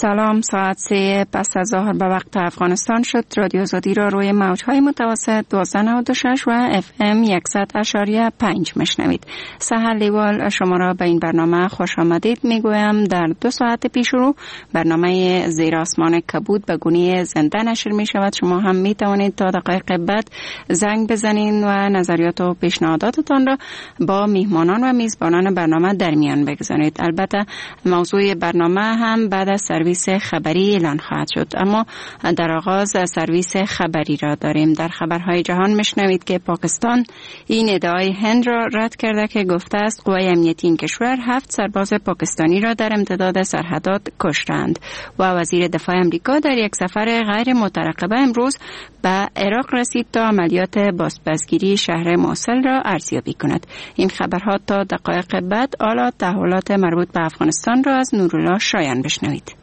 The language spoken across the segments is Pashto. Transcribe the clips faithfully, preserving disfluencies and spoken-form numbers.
سلام، ساعت سه پس از ظهر به وقت افغانستان شد. رادیو آزادی را روی موجهای متوسط دویست و نود و شش و اف ام صد اشاری پنج مشنوید. سحر لیوال شما را به این برنامه خوش آمدید میگویم. در دو ساعت پیش رو برنامه زیر آسمان کبود به گونه زنده نشر می شود. شما هم می توانید تا دقایق بعد زنگ بزنید و نظریات و پیشنهاداتتان را با میهمانان و میزبانان برنامه در میان بگذارید. البته موضوع برنامه هم بعد از سرویس خبری اعلان خواهد شد، اما در آغاز سرویس خبری را داریم. در خبرهای جهان میشنوید که پاکستان این ادعای هند را رد کرده که گفته است قوای امنیتی این کشور هفت سرباز پاکستانی را در امتداد سرحدات کشتند و وزیر دفاع امریکا در یک سفر غیر مترقبه امروز به عراق رسید تا عملیات بازپسگیری شهر موصل را ارزیابی کند. این خبرها تا دقایق بعد. حالا تحولات مربوط به افغانستان را از نورالله شایان بشنوید.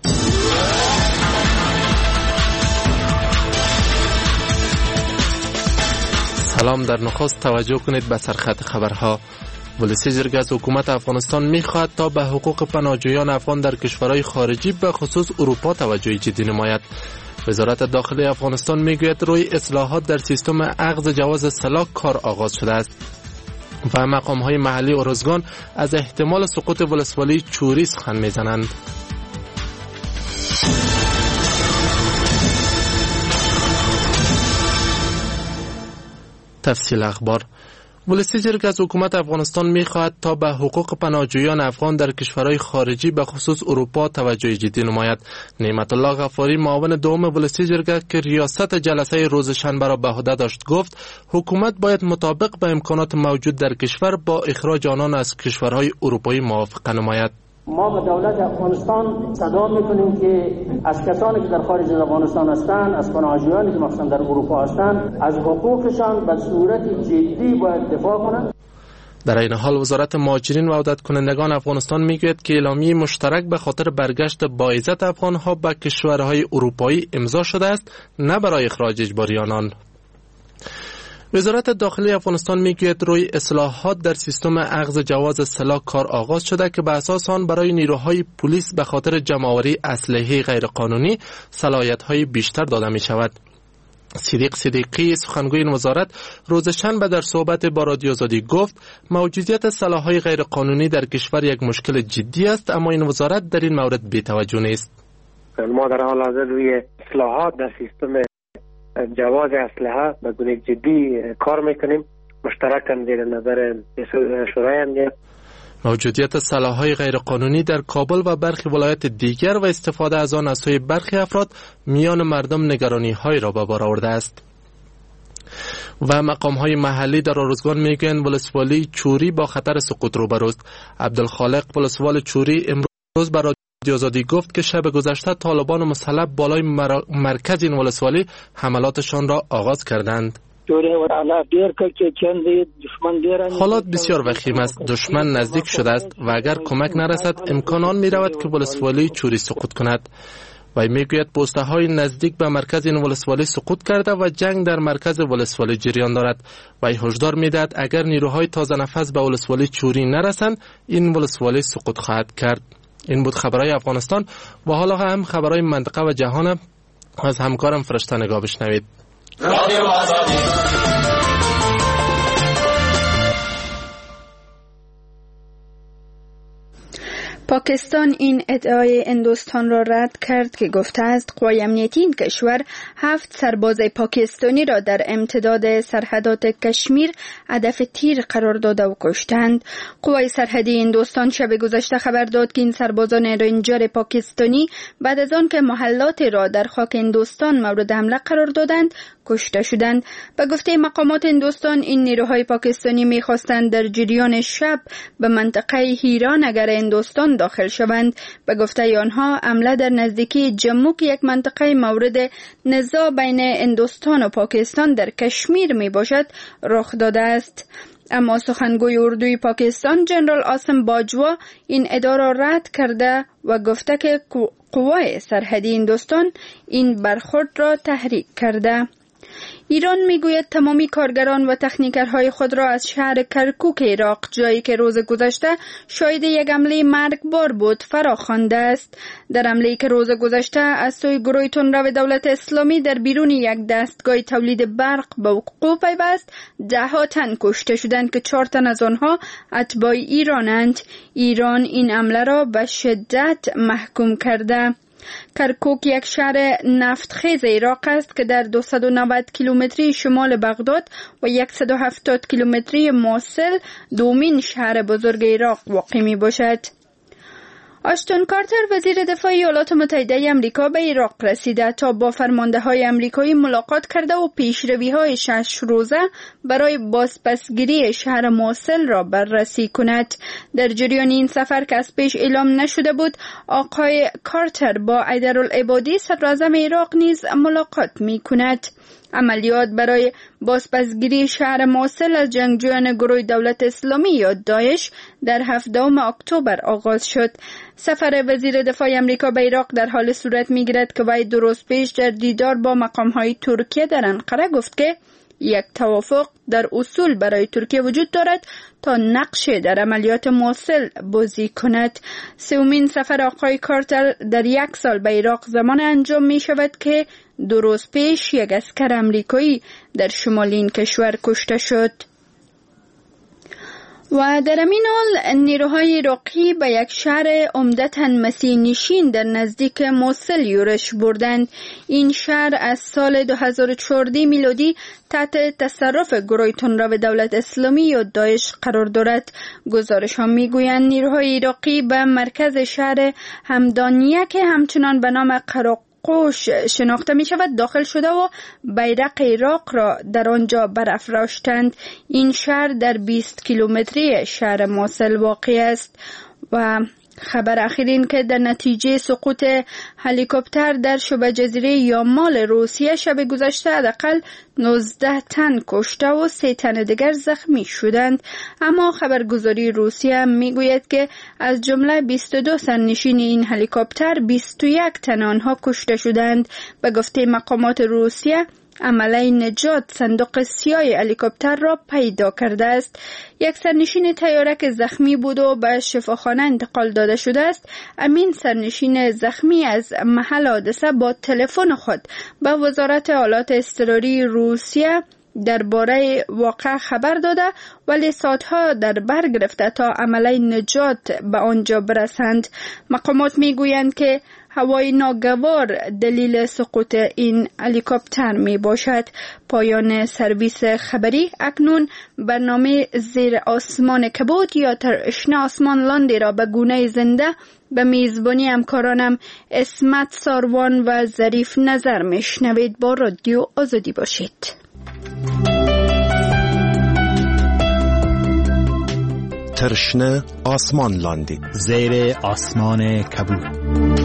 سلام. در نخست توجه کنید به سرخط خبرها. ولسی جرگه از حکومت افغانستان می‌خواهد تا به حقوق پناهجویان افغان در کشورهای خارجی به خصوص اروپا توجه جدی نماید. وزارت داخلی افغانستان میگوید روی اصلاحات در سیستم اخذ جواز سلاح کار آغاز شده است و مقام‌های محلی ارزگان از احتمال سقوط ولسوالی چوری سخن می‌زنند. تفصیل اخبار. ولسی جرگه از حکومت افغانستان می‌خواهد تا به حقوق پناهجویان افغان در کشورهای خارجی به خصوص اروپا توجه جدی نماید. نعمت الله غفاری معاون دوم ولسی جرگه که ریاست جلسه روز شنبه را به عهده داشت گفت حکومت باید مطابق به امکانات موجود در کشور با اخراج آنان از کشورهای اروپایی موافقه نماید. ما به دولت افغانستان صدا میکنیم که از کسانی که در خارج از افغانستان هستند، از پناهجویانی که مخصوصا در اروپا هستند، از حقوقشان به صورت جدی باید دفاع کنند. در این حال وزارت مهاجرین و عودت کنندگان افغانستان میگوید که اعلامیه مشترک به خاطر برگشت با عزت افغانها به کشورهای اروپایی امضا شده است، نه برای اخراج اجباری آنان. وزارت داخلی افغانستان میگوید روی اصلاحات در سیستم اخذ جواز سلاح کار آغاز شده که به اساس آن برای نیروهای پلیس به خاطر جمع‌آوری اسلحه غیرقانونی صلاحیت‌های بیشتر داده می شود. صدیق صدیقی سخنگوی این وزارت روز شنبه در صحبت با رادیو آزادی گفت موجودیت سلاح‌های غیرقانونی در کشور یک مشکل جدی است، اما این وزارت در این مورد بی‌توجه نیست. ما در حال حاضر روی اصلاحات در سیستم جواز اسلحه به گونه جدی کار میکنیم، مشترکاً زیر نظر شورای امنیت. موجودیت سلاح‌های غیرقانونی در کابل و برخی ولایات دیگر و استفاده از آن از سوی برخی افراد میان مردم نگرانی‌های را به بار آورده است. و مقام‌های محلی در ارزگان میگویند ولسوالی چوری با خطر سقوط روبروست. عبدالخالق ولسوال چوری امروز برای رادیو آزادی گفت که شب گذشته طالبان مسلح بالای مر... مرکز این ولسوالی حملاتشان را آغاز کردند. حالات بسیار وخیم است. دشمن نزدیک شده است و اگر کمک نرسد امکان آن می رود که ولسوالی چوری سقوط کند. و میگوید پوسته های نزدیک به مرکز این ولسوالی سقوط کرده و جنگ در مرکز ولسوالی جریان دارد. و هشدار میدهد اگر نیروهای تازه نفس به ولسوالی چوری نرسند این ولسوالی سقوط خواهد کرد. این بود خبرهای افغانستان و حالا هم خبرهای منطقه و جهان از همکارم فرشته نگاه بشنوید. رادیو آزادی. پاکستان این ادعای هندوستان را رد کرد که گفته است قوای امنیتی این کشور هفت سرباز پاکستانی را در امتداد سرحدات کشمیر هدف تیر قرار داده و کشتند. قوای سرحدی هندوستان شب گذشته خبر داد که این سربازان رنجر پاکستانی بعد از آن که محلاتی را در خاک هندوستان مورد حمله قرار دادند کشته شدند. به گفته مقامات هندوستان این نیروهای پاکستانی می‌خواستند در جریان شب به منطقه هیران اگر هندوستان داخل شوند. به گفته آنها حمله در نزدیکی جمو که یک منطقه مورد نزاع بین هندوستان و پاکستان در کشمیر می باشد رخ داده است. اما سخنگوی اردوی پاکستان جنرال آسم باجوا این ادعا را رد کرده و گفته که قوای سرحدی هندوستان این برخورد را تحریک کرده. ایران میگوید تمامی کارگران و تکنیکرهای خود را از شهر کرکوک عراق، جایی که روز گذشته شاهد یک حمله مرگبار بود، فرا خوانده است. در حمله‌ای که روز گذشته از سوی گروه تندرو دولت اسلامی در بیرون یک دستگاه تولید برق به وقوع پیوست، ده ها تن کشته شدند که چهار تن از آنها اتباع ایرانند. ایران این حمله را به شدت محکوم کرده. کرکوک یک شهر نفتخیز عراق است که در دویست و نود کیلومتری شمال بغداد و صد و هفتاد کیلومتری موصل دومین شهر بزرگ عراق واقع می باشد. آشتون کارتر وزیر دفاع ایالات متحده آمریکا به عراق رسیده تا با فرمانده های آمریکایی ملاقات کرده و پیشروی های شش روزه برای بازپسگیری شهر موصل را بررسی کند. در جریان این سفر که از پیش اعلام نشده بود، آقای کارتر با حیدرالعبادی صدراعظم عراق نیز ملاقات می کند. عملیات برای بازپسگیری شهر موصل از جنگجویان گروه دولت اسلامی یا داعش در هفدهم اکتبر آغاز شد. سفر وزیر دفاع آمریکا به عراق در حال صورت می‌گیرد که وی دو روز پیش در دیدار با مقام‌های ترکیه در انقره گفت که یک توافق در اصول برای ترکیه وجود دارد تا نقش در عملیات موصل بازی کند. سومین سفر آقای کارتر در یک سال به عراق زمان انجام می شود که دو روز پیش یک عسکر امریکایی در شمال این کشور کشته شد. و در همین حال نیروهای عراقی به یک شهر عمدتاً مسیحی نشین در نزدیک موصل یورش بردند. این شهر از سال دو هزار و چهارده میلادی تحت تصرف گروه تندرو دولت اسلامی یا داعش قرار دارد. گزارش ها میگویند نیروهای عراقی به مرکز شهر همدانیه که همچنان به نام قراق قوش شناخته می شود داخل شده و بیرق عراق را در آنجا برافراشتند. این شهر در بیست کیلومتری شهر موصل واقع است. و خبر اخیر این که در نتیجه سقوط هلیکوپتر در شبه جزیره یامال روسیه شب گذشته حداقل نوزده تن کشته و سه تن دیگر زخمی شدند. اما خبرگزاری روسیه میگوید که از جمله بیست و دو سرنشین این هلیکوپتر بیست و یک تن آنها کشته شدند. به گفته مقامات روسیه عمله نجات صندوق سیاه هلیکوپتر را پیدا کرده است. یک سرنشین طیاره که زخمی بود و به شفاخانه انتقال داده شده است. امین سرنشین زخمی از محل حادثه با تلفن خود به وزارت آلات اضطراری روسیه درباره واقع خبر داده، ولی ساعتها در بر گرفته تا عمله نجات به آنجا برسند. مقامات میگویند که هوای ناگوار دلیل سقوط این هلیکوپتر می باشد. پایان سرویس خبری. اکنون برنامه زیر آسمان کبود یا ترشنه آسمان لاندی را به گونه زنده به میزبانی همکارانم اسمت ساروان و ظریف نظر میشنوید. با رادیو آزادی باشید. ترشنه آسمان لاندی زیر آسمان کبود.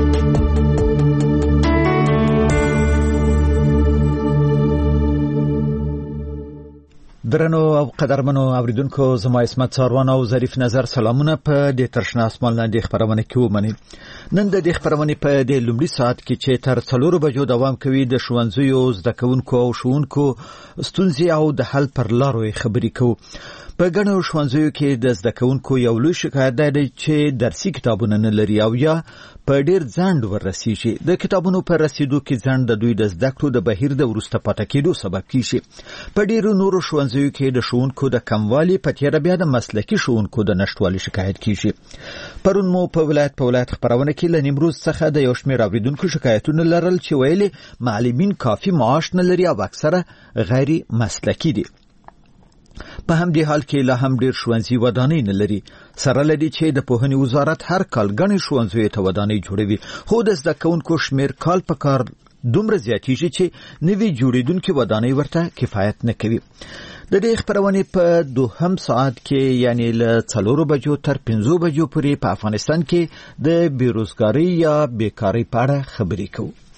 درنو او قدرمنو اوریدونکو، زما اسمت ساروان او ظریف نظر سلامونه په دې ترشنه اسمان لاندې خبرونه کې ومنئ. نن د دې خبرونه په دې لومړي ساعت کې چې تر څلورو بجو دوام کوي د ښوونځیو زده کوونکو او ښوونکو ستونزې او د حل پر لارو خبرې کوو. په ګڼو ښوونځیو کې د زده کوونکو یو لوی شکایت دی چې درسي کتابونه نه لري او یا په ډیر ځنډ وررسیږي. د کتابونو پر رسیدو کې ځنډ د دوی د زده کړو د بهیر د وروسته پاتې کېدو سبب کیږي. په ډیرو نورو ښوونځیو کې د ښوونکو د کموالي په تیاره بیا د مسلکي ښوونکو د نشټوالي شکایت کیږي. پرون مو په ولایت په ولایت خبرونه کې له نیمروز څخه د یو شمېر اوریدونکو شکایتونه لرل چې ویلي معلمین کافي معاش نه لري او اکثره غیر مسلکي دي. په همدې حال کې لا هم ډیر ښوونځي ودانۍ نه لري، سره لدی چې د پوهنې وزارت هر کال ګڼې ښوونځیو ته ودانۍ جوړوي، خو د زده کوونکو شمېر کال په کال دومره زیاتېږي چې نوې جوړېدونکې ودانۍ ورته کفایت نه کوي. د دې خبرونې په دوهم ساعت کې یعنی له څلورو بجو تر پنځو بجو پورې په افغانستان کې د بیروزګارۍ یا بیکارۍ په اړه خبرې کوو.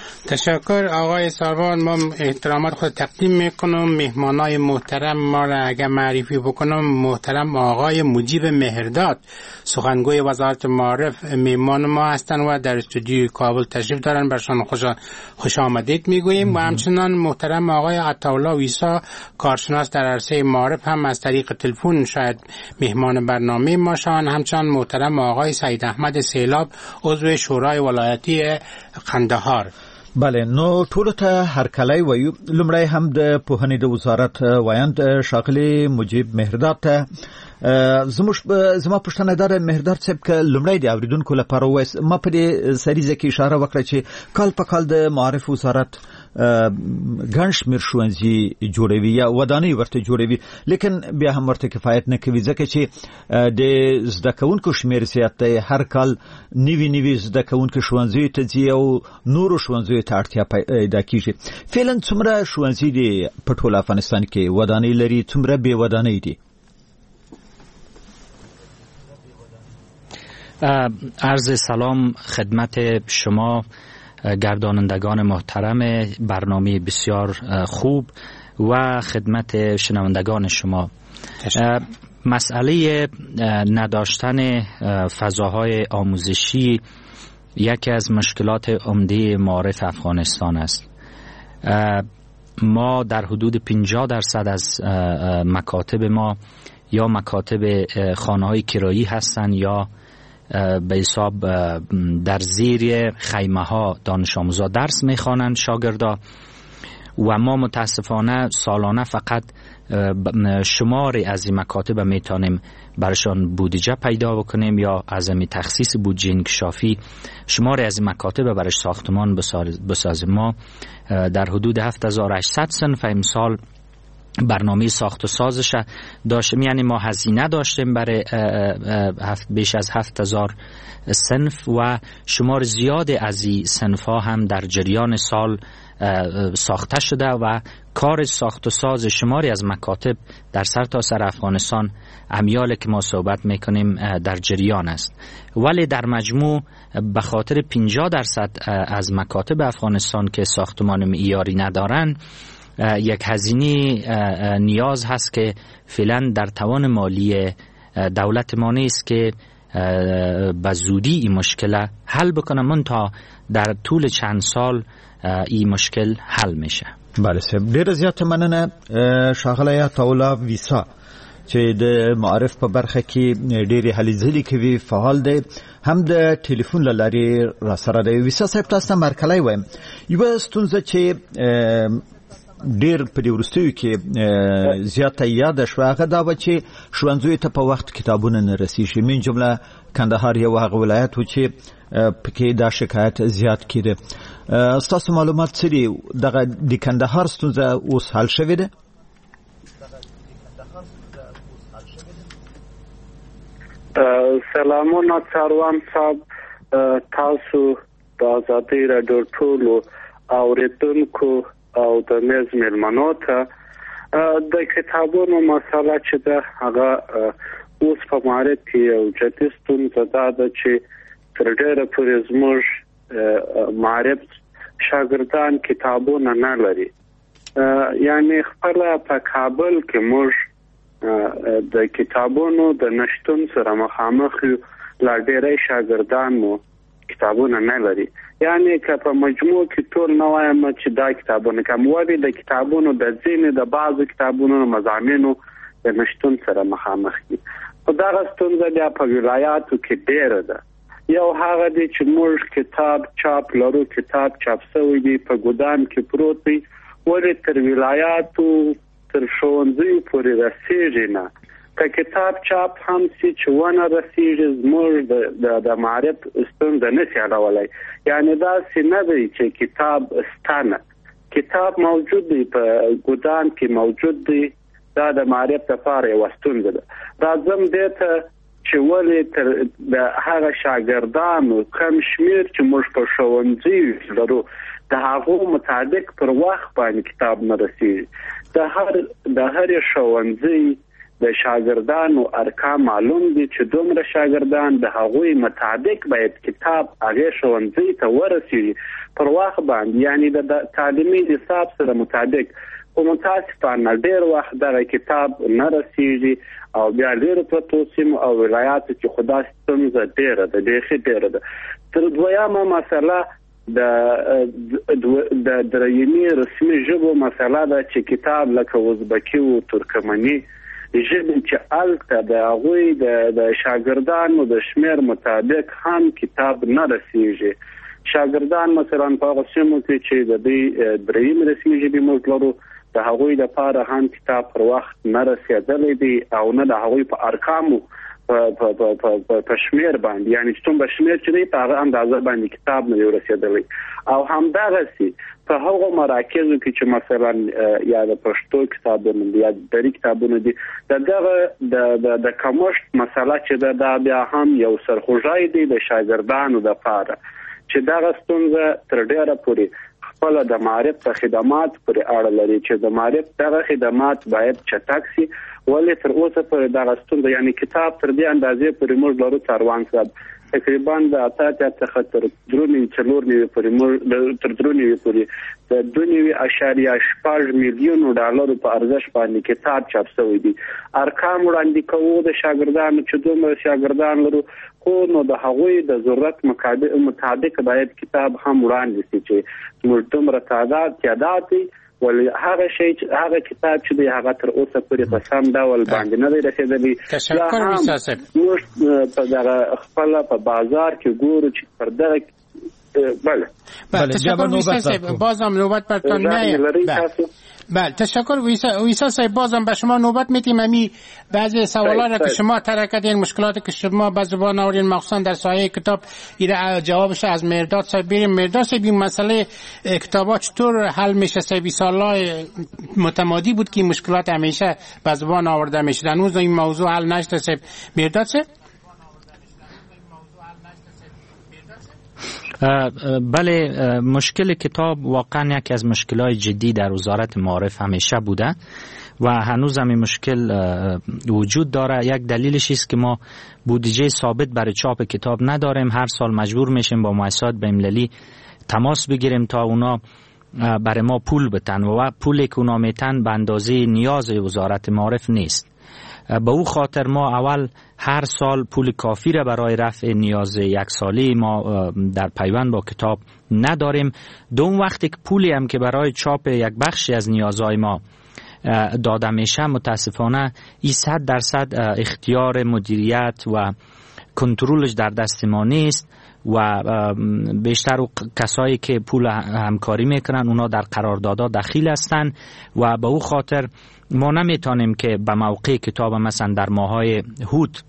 تشکر آقای ساروان. ما احترامات خود تقدیم میکنم. مهمانای محترم ما را اگر معرفی بکنم، محترم آقای مجیب مهرداد، سخنگوی وزارت معارف مهمان ما هستند و در استودیوی کابل تشریف دارن. برشان خوش خوش آمدید میگوییم. و همچنان محترم آقای عطاالله ویسا، کارشناس در عرصه معارف، هم از طریق تلفن شاید مهمان برنامه ما شوند. همچنان محترم آقای سعید احمد سیلاب، عضو شورای ولایتی قندهار. بله، نو ټولو ته هرکلی وایو. لومړی هم د پوهنې د وزارت وایند ښاغلي مجیب مهرداد ته زموږ زما پوښتنه دا ده مهرداد صاحب، که لومړی د اورېدونکو لپاره ووایاست، ما په دې سریزه کې اشاره وکړه چې کال په کال د معارف وزارت ګڼ شمېر ښوونځي جوړوي یا ودانۍ ورته جوړوي، لیکن بیا هم ورته کفایت نه کوي، ځکه چې د زده کوونکو شمېر زیات دی. هر کال نوي نوي زده کوونکي ښوونځیو ته ځي او نورو ښوونځیو ته اړتیا پیدا کېږي. فعلا څومره ښوونځي دي په ټول افغانستان کې ودانۍ لري، څومره بې ودانۍ دي؟ عرض سلام خدمت شما گردانندگان محترم برنامه بسیار خوب و خدمت شنوندگان شما. مسئله نداشتن فضاهای آموزشی یکی از مشکلات عمده معارف افغانستان است. ما در حدود پنجاه درصد از مکاتب ما یا مکاتب خانه‌های کرایی هستند یا به حساب در زیر خیمه ها دانش آموزا درس میخوانند شاگردا، و ما متاسفانه سالانه فقط شماری از این مکاتب میتونیم برشان بودجه پیدا بکنیم یا از این تخصیص بودجه انکشافی شماری از این مکاتب برش ساختمان بسازیم. ما در حدود هفت هزار و هشتصد صنف امسال برنامه ساخت و سازش داشتیم، یعنی ما هزینه داشتیم برای بیش از هفت هزار صنف و شمار زیاد از این صنف ها هم در جریان سال ساخته شده و کار ساخت و ساز شماری از مکاتب در سرتاسر افغانستان امیال که ما صحبت میکنیم در جریان است. ولی در مجموع به خاطر پنجاه درصد از مکاتب افغانستان که ساختمان معیاری ندارن، یک هزینه نیاز هست که فعلا در توان مالی دولت ما نیست که به زودی این مشکل حل بکنه، منتها در طول چند سال این مشکل حل میشه. بله صاحب، ډیر زیات مننه ښاغلی عطاالله ویسا چې د معارف په برخه کې ډېرې هلې ځلې کوي، فعال دی، هم د ټلیفون له لارې را سره دی. ویسا صاحب، تاسو ته مرکلی وایم، یوه ستونزه چې ډیر په دې وروستیو کې زیاته یاده شوه هغه دا وه چې ښوونځیو ته په وخت کتابونه نه رسیږي. من جمله کندهار یو هغه ولایت و چې پکې دا شکایت زیات کېده. ستاسو معلومات څه دي؟ دغه د کندهار ستونزه اوس حل شوې ده؟ سلامونه څاروان صاحب، تاسو د ازادۍ راډیو ټولو اورېدونکو او د میز مېلمنو ته د کتابونو مسله چې ده هغه اوس په معارف کې یو جدي ستونزه دا ده چې تر ډېره پورې زموږ معارف شاګردان کتابونه نه لري. یعنی خپله په کابل کې موږ د کتابونو د نشتون سره مخامخ یو، لا ډېری شاګردان مو کتابونه نه لري. یعنی که په مجموع کې ټول نه وایم چې دا کتابونه کموالي د کتابونو د ځینې د بعضو کتابونو مضامینو د نشتون سره مخامخ دي. خو دغه ستونزه بیا په ولایاتو کې ډېره ده. یو هغه دی چې موږ کتاب چاپ لرو، کتاب چاپ شوی دی په ګودام کې پروت دی، ولې تر ولایاتو تر ښوونځیو پورې رسیږي نه. که کتاب چاپ هم سي چې ونه رسیږي، زموږ د د معارف ستونزه نشي حلولی. یعنی داسې نه دی چې کتاب ستانه، کتاب موجود دی په ګودام کې موجود دی، دا د معارف لپاره یوه ستونزه ده. راځم دې ته چې ولې تر د هغه شاګردانو کم شمېر چې موږ په ښوونځیو لرو د هغو مطابق پر وخت باندې کتاب نه رسیږي. د هر د هرې ښوونځي د شاګردانو ارقام معلوم دي چې دومره شاګردان د هغوی مطابق باید کتاب هغه ښوونځي ته ورسیږي پر وخت باندې، یعنی د تعلیمي نصاب سره مطابق. خو متاسفانه ډېر وخت دغه کتاب نه رسیږي او بیا ډېرو پرتو سیمو او ولایاتو کې خو دا ستونزه ډېره ده، بیخي ډېره ده. تر دویمه مسله د د درېیمې رسمي ژبو مسله ده چې کتاب لکه ازبکي او ترکمني ژبې چې هلته د هغوی د شاګردانو د شمېر مطابق هم کتاب نه رسیږي. شاګردان مثلا په هغه سیمو کې چې د دې درېیم رسمي ژبې موږ لرو د هغوی لپاره هم کتاب پر وخت نه رسېدلی دی او نه د هغوی په ارقامو په شمېر باندې، یعنی چې څومره شمېر چې دی په هغه اندازه باندې کتاب نه دی رسېدلی. او همدغسې په هغو مراکزو کې چې مثلا یا د پښتو کتابونه دي یا د دري کتابونه دي، د دغه د کمښت مسله چې ده دا بیا هم یو سرخوږی دی د شاګردانو دپاره چې دغه ستونزه تر ډېره پورې خپل د معرف په خدمات پورې اړه لري چې د معرف دغه خدمات باید چټک سي. ولې تر اوسه پورې دغه ستونزه، یعنی کتاب تر دې اندازې پورې موږ لرو څاروان صاحب تقریبا د اته اتیا څخه تر درې نوي څلور نوي پورې موږ تر درې نوي پورې د دوه نوي اعشاریه شپږ میلیونو ډالرو په ارزښت باندې کتاب چاپ شوی دی. ارقام وړاندې کوو د شاګردانو چې دومره شاګردان لرو، خو نو د هغوی د ضرورت مطابق باید کتاب هم وړاندې شي چې موږ دومره تعداد تعداد دی. ولی هغه شی هغه کتاب چې دی هغه تر اوسه پورې په سم ډول باندې نه دی رسېدلی. تشکر ویسا صاحب. موږ په دغه خپل په بازار کې ګورو چې پر دغه بله بله تشکر ویسا صاحب، بازم نوبت برتان میایم. بله تشکر ویسا صاحب، بازم به شما نوبت میتیم. امی بعضی سوالات را که شما طرح کردین، مشکلاتی که شما به زبان آورین مخصوصا در سایه کتاب، ایره جوابش از مرداد صاحب بریم. مرداد صاحب این مسئله کتابا چطور حل میشه؟ صاحب سالای متمادی بود که مشکلات همیشه به زبان آورده میشد، هنوز این موضوع حل نشده. صاحب مرداد صاحب. بله، مشکل کتاب واقعا یکی از مشکلات جدی در وزارت معارف همیشه بوده و هنوز هم این مشکل وجود داره. یک دلیلش است که ما بودجه ثابت برای چاپ کتاب نداریم. هر سال مجبور میشیم با مؤسسات بین‌المللی تماس بگیریم تا اونا برای ما پول بتن و پولی که اونا میتن به اندازه نیاز وزارت معارف نیست. به او خاطر ما اول هر سال پول کافی را برای رفع نیاز یک سالی ما در پیوند با کتاب نداریم. دوم وقتی که پولی هم که برای چاپ یک بخشی از نیازهای ما داده میشه، متاسفانه این صد درصد اختیار مدیریت و کنترلش در دست ما نیست و بیشتر کسایی که پول همکاری میکنن اونا در قراردادها دخیل هستن و به او خاطر ما نمیتونیم که به موقع کتاب مثلا در ماهای هوت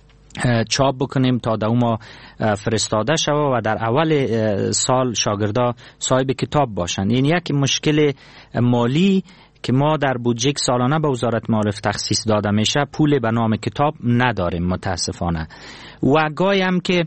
چاپ بکنیم تا در اون فرستاده شود و در اول سال شاگردا صاحب کتاب باشن. این یک مشکل مالی که ما در بودجه سالانه به وزارت معارف تخصیص داده میشه پول به نام کتاب نداریم متاسفانه. و گاهی هم که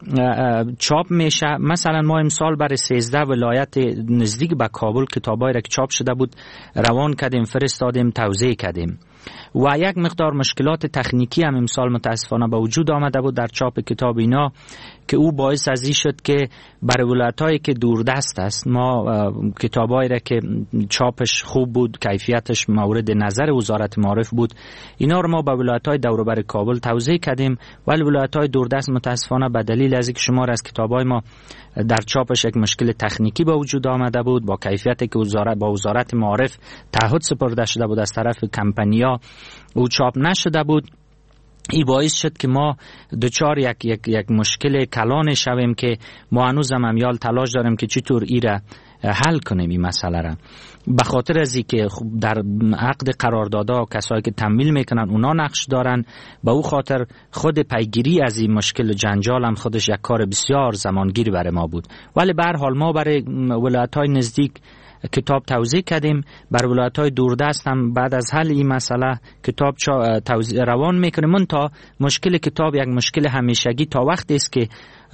چاپ میشه، مثلا ما امسال برای سیزده ولایت نزدیک به کابل کتابایی را که چاپ شده بود روان کردیم، فرستادیم، توزیع کردیم و یک مقدار مشکلات تکنیکی هم امسال متاسفانه به وجود آمده بود در چاپ کتاب اینا که او باعث از این شد که برای ولایت‌هایی که دوردست است ما کتابایی را که چاپش خوب بود، کیفیتش مورد نظر وزارت معارف بود، اینا رو ما به ولایت‌های دور و بر کابل توزیع کردیم، ولی ولایت‌های دوردست متاسفانه به دلیل از اینکه شمار از کتابای ما در چاپش یک مشکل تکنیکی به وجود آمده بود، با کیفیتی که وزارت با وزارت معارف تعهد سپرده شده بود از طرف کمپانیا او چاپ نشده بود. این باعث شد که ما دچار یک, یک, یک مشکل کلان شویم که ما هنوز هم امیال تلاش داریم که چطور ای را حل کنیم این مسئله را. به خاطر از اینکه در عقد قراردادها کسایی که تمویل میکنن اونا نقش دارن، به او خاطر خود پیگیری از این مشکل جنجال هم خودش یک کار بسیار زمانگیر برای ما بود. ولی به هر حال ما برای ولایت‌های نزدیک کتاب توزیع کردیم، بر ولایت‌های دوردست هم بعد از حل این مسئله کتاب توزیع روان میکنیم. من تا مشکل کتاب یک مشکل همیشگی تا وقتی است که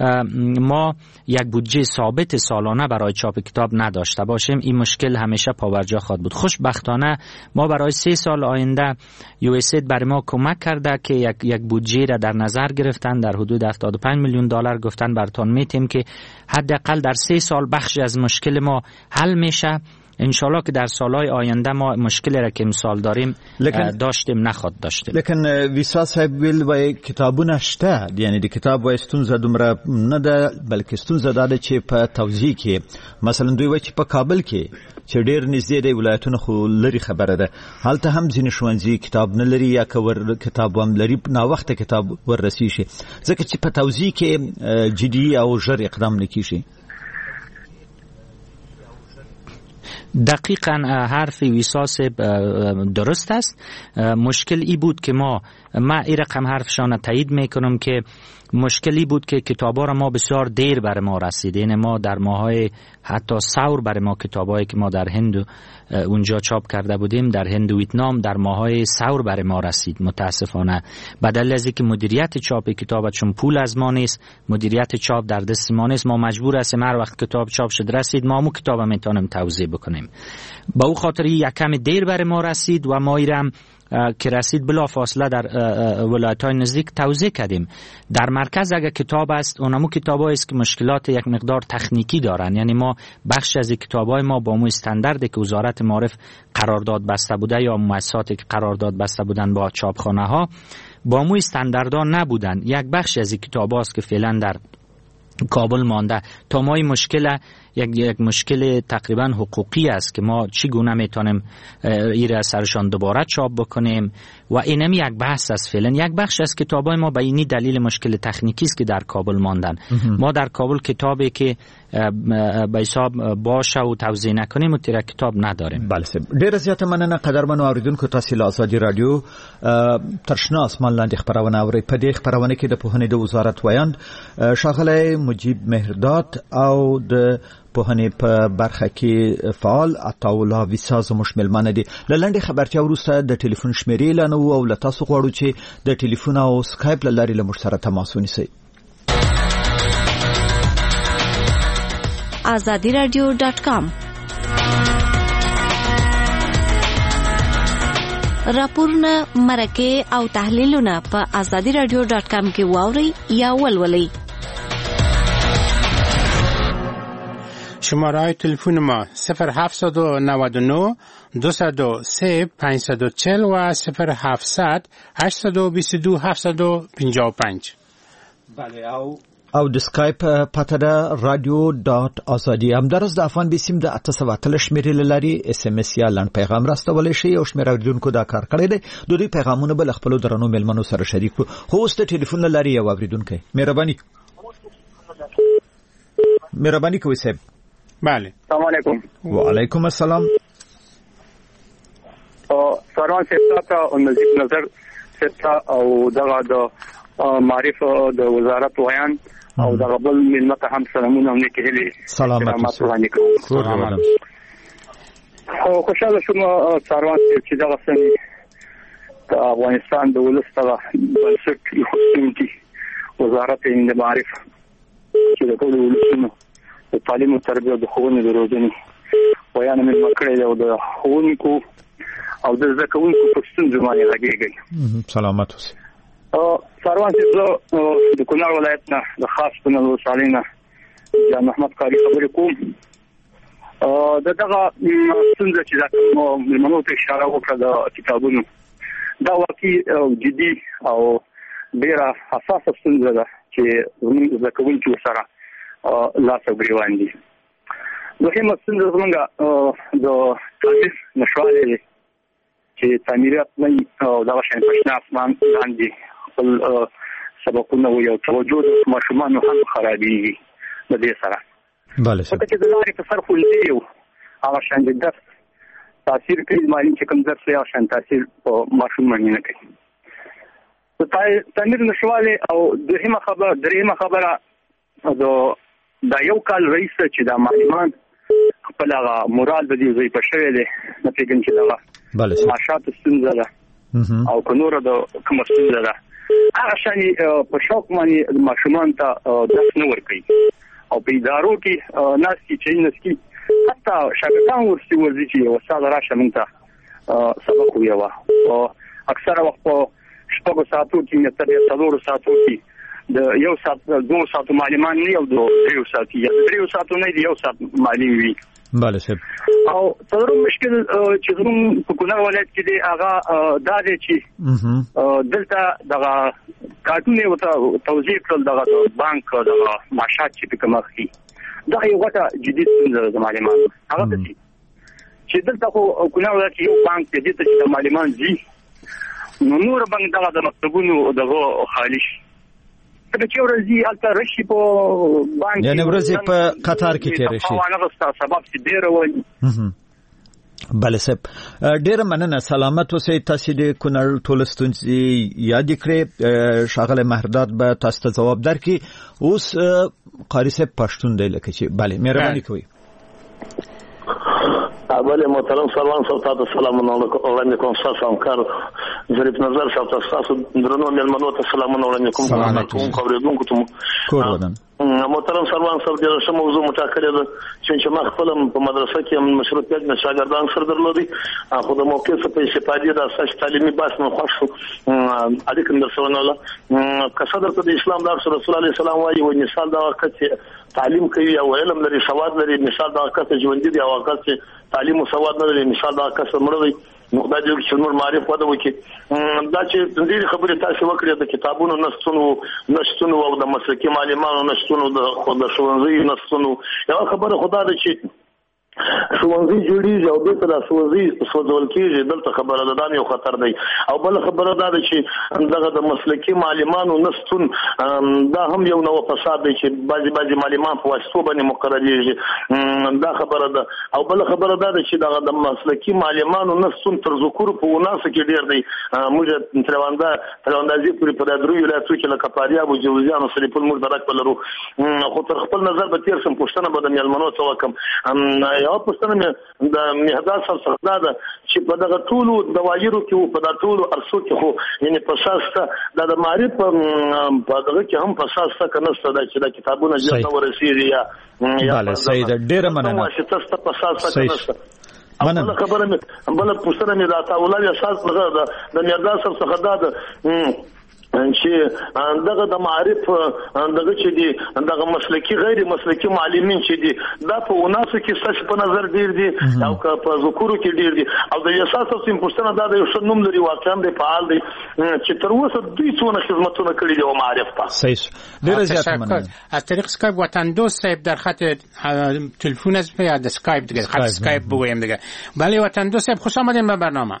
ما یک بودجه ثابت سالانه برای چاپ کتاب نداشته باشیم، این مشکل همیشه پاورجا خواهد بود. خوشبختانه ما برای سه سال آینده یو اس اید برای ما کمک کرده که یک یک بودجه را در نظر گرفتن در حدود هفتاد و پنج میلیون دلار، گفتن براتون میتیم که حداقل در سه سال بخش از مشکل ما حل میشه. انشالله که در سالهای آینده ما مشکلی را که مثال داریم داشتیم نخواد داشتیم. لیکن ویسا صاحب ویل و کتابونه شته، یعنی د کتاب و ستونزه دومره نه ده، بلکې ستونزه دا ده چې په توزیع کې مثلا دوی وایي چې په کابل کې چې ډېر نږدې دی ولایتونه خو لري خبره ده، هلته هم ځینې ښوونځي کتاب نه لري یا که ور کتاب هم لري ناوخته کتاب وررسیږي، ځکه چې په توزیع کې جدي او ژر اقدام نه کیږي. دقیقاً حرف ویساس درست است. مشکل ای بود که ما ما این رقم حرفشان تایید میکنم که مشکلی بود که کتابا را ما بسیار دیر بر ما رسید. یعنی ما در ماهای حتی سور بر ما کتابایی که ما در هند اونجا چاپ کرده بودیم در هند و ویتنام در ماهای سور بر ما رسید. متاسفانه بدل از اینکه مدیریت چاپ کتاب چون پول از ما نیست، مدیریت چاپ در دست ما نیست، ما مجبور هستیم هر وقت کتاب چاپ شد رسید ما مو کتاب میتونیم توزیع بکنیم. با او خاطر یک کم دیر بر ما رسید و ما ایرم که رسید بلا فاصله در ولایت‌های نزدیک توزیع کردیم. در مرکز اگه کتاب است اونمو کتابایی است که مشکلات یک مقدار تکنیکی دارن، یعنی ما بخش از کتابای ما با مو استانداردی که وزارت معارف قرارداد بسته بوده یا مؤسساتی که قرارداد بسته بودن با چاپخانه ها با مو استانداردها نبودن. یک بخش از کتاباست که فعلا در کابل مانده. تا ما این مشکل یک یک مشکل تقریبا حقوقی است که ما چگونه میتونیم این را سرشان دوباره چاپ بکنیم و اینم یک بحث است. فعلا یک بخش از کتابای ما به این دلیل مشکل تکنیکی است که در کابل ماندن. ما در کابل کتابی که به حساب باشه و توزیع نکنیم و تیر کتاب نداریم. بله سب ډیر زیاته مننه قدرمنو اوریدونکو، تاسو له آزادي رادیو ترشنا اسمان لاندې خبرونه اورئ. په دې خبرونه کې د پوهنې د وزارت ویاند ښاغلی مجیب مهرداد او د پوهنې په برخه کې فعال عطاالله ویسا زموږ مېلمانه دي. له لنډې خبرتیا وروسته د ټلیفون شمیرې اعلانوو او له تاسو غواړو چې د ټلیفون او سکایپ له لارې له موږ سره تماس ونیسئ. آزادی رادیو ډاټ کام راپورونه، مرکې او تحلیلونه په آزادی رادیو ډاټ کام کې واورئ یا ولولئ. شماره تلفن ما صفر هفتصد و نود و نه دویست و سه پانصد و چهل و صفر هفتصد هشتصد و بیست و دو هفتصد و پنجاه و پنج. بله او او د سکایپ پته ده رادیو ډاټ ازادي. همدارس د افغان بیسیم د اته سوه اتلس شمیرې له لارې اس ام اس یا لنډ پیغام راستولی شي او شمېر اوریدونکو دا کار کړی دی. د دوی پیغامونه به له خپلو درنو میلمنو سره شریک کړو. خو اوس د ټلیفون له لارې یو اوریدونکی مهرباني مهرباني کوئ صاحب. بله السلام علیکم. وعلیکم السلام. سروان صاحب ته نظیر نظر صاحب او دغه د معرف د وزارت ویان او دغه بل ملت هم سلامونه او نیکې هیلې سلامت سلامت. خو خوشاله شوم سروان صاحب چې دغه سن د افغانستان د ولس ته بنسټ ایښودونکي وزارت د معرف چې د ټولو ولسونو د تعلیم او تربیه د ښوونې د روزنې ویان مې مکړې او د ښوونکو او د زده کوونکو په ستونزو باندې غږېږي. سلامت اوسئ. سروان صاحب د کونړ ولایت نه د خاص کونړ ولسوالۍ نه جان محمد قاری خبرې کوم. د دغه ستونزه چې دا مېلمنو ته اشاره وکړه د کتابونو دا واقعي او جدي او ډېره حساسه ستونزه ده چې زموږ زده کوونکي ورسره لاس او ګرېوان دي. دوهمه ستونزه زموږ د تعمیر نشوالی دی چې تعمیرات نه وي او دغه شیان په شنه اسمان لاندې خپل سبقونه وي او توجه د ماشومانو هم خرابېږي د دې سره. بله ځکه چې د لارې په سر ښوونځي یو هغه شیان د درس تاثیر کوي، معلم چې کوم درس وي هغه شیان تاثیر په ماشوم باندې نه کوي. د تعمیر نشوالی او دوهمه خبره درېیمه خبره د دا یو کال رئیس چې دا معلمان خپل هغه مورال د دې ځای په شوی دی نه پېږم چې دغه معاشاتو ستونزه ده او که نوره د کومه ستونزه ده هغه شانی په شوق باندې ماشومان ته درس نه ورکوي او په ادارو کې ناس چې نسکی حتی شاګردان ورسي ورزي چې استاد راشه مونږ ته سبق ویوا او اکثره وخت په شپږ ساعتو کې نه تر څلورو ساعتو کې د یو ساعت دوه ساعتو معلمان نه یو دوه یو ساعت یا یو ساعتو نه یو ساعت معلم وي بله صاحب او څلورم مشکل چې زموږ په کونړ ولایت کې دی هغه دا دی چې دلته دغه کارتونه وته توزیع کړل دغه بانک دغه معاشات چې په کمخي دا یو غټه جدي ستونزه د معلمانو هغه د چې دلته خو کونړ ولایت کې یو بانک دی چې معلمان زی نو نور بانک دغه د مکتبونو دغه خالص ته چې ورځي الته رشي په بانک یعنی ورځي په قطر کې تیر شي او هغه سبب چې ډیر وایي بله صاحب ډیر مننه سلامت اوسئ تاسو د کونړ ټول ستونزې یاد کړئ ښاغلی مهرداد به تاسو ته ځواب درکړي اوس قاری صاحب پښتون دی لکه چې بله مهرباني کوئ بله محترم سلام صاحب سلامونه وړاندې کوم ستاسو همکار ظریف نظر صاحب تاسو درنو مېلمنو ته سلامونه وړاندې کوم کوم اوریدونکو ته کور ودان محترم سروان صاحب د ښه موضوع متأخره ده چې ما خپل په مدرسه کې مشروطیت د شاګردان سره درلودي خو د موقع څخه په استفادې د اساس تعلیمي بحث نه خوښ شو الیکم درسونه الله کصدر د اسلام د رسول الله سلام وايي و مثال دا وخت تعلیم کوي او علم لري سواد لري مثال دا وخت ژوند دي او وخت تعلیم او سواد لري مثال دا وخت مړوي نو دا چې څومره معرفت وده وکي دا چې د دې خبرې تاسو وکړه د کتابونو نشټونو نشټونو او د مسلکي معلمانو نشټونو د خود شونځي نشټونو یو خبره خدا ده چې شونځي جوړیږي او دغه د شونځي سوځول کېږي دلته خبره ده دا یو خطر دی او بل خبره ده چې دغه د مسلکي معلمانو نشټون دا هم یو نو فساد دی چې بعضي بعضي معلمان په واسطه باندې مقرریږي دا خبره ده او بل خبره ده چې دغه د مسلکي معلمانو نشټون تر ذکر په وناسه کې ډیر دی موږ ترواندا ترواندازي پوری په درو ولایتو کې لکه فاریاب او جوزجان او سلیپ المر درک بلرو خو تر خپل نظر به تیر سم پښتنه به د ملمنو څو کم یو پښتنه مې د مهداد سره سره ده چې په دغه ټولو دوایرو کې په دغه ټولو ارسو کې خو یعنی په اساس د معرفت په دغه کې هم په اساس کنه ستاسو چې د کتابونو ځنه ورسیږي یا بله صحیح ده ډیره مننه چې تاسو په اساس کنه بل خبره مې بل پښتنه مې دا تاولای اساس دغه د مهداد سره څخه ده چې دغه د معرف دغه چې دي دغه مسلکی غیر مسلکی معلمین چې دي دا په وناسو کې ستاسو په نظر ډیر دي او په ذکرو کې ډیر دي او د اساس سیم پښتنه دا د یو شنوم لري واقعا د فعال دي چې تر اوسه دوی څونه خدمتونه کړي دي او معرف ته صحیح ډیر زیات مننه از طریق اسکایپ وطن دوست صاحب در خط تلفن است یا د اسکایپ دیگه خط اسکایپ بگویم دیگه بله وطن دوست صاحب خوش آمدین به برنامه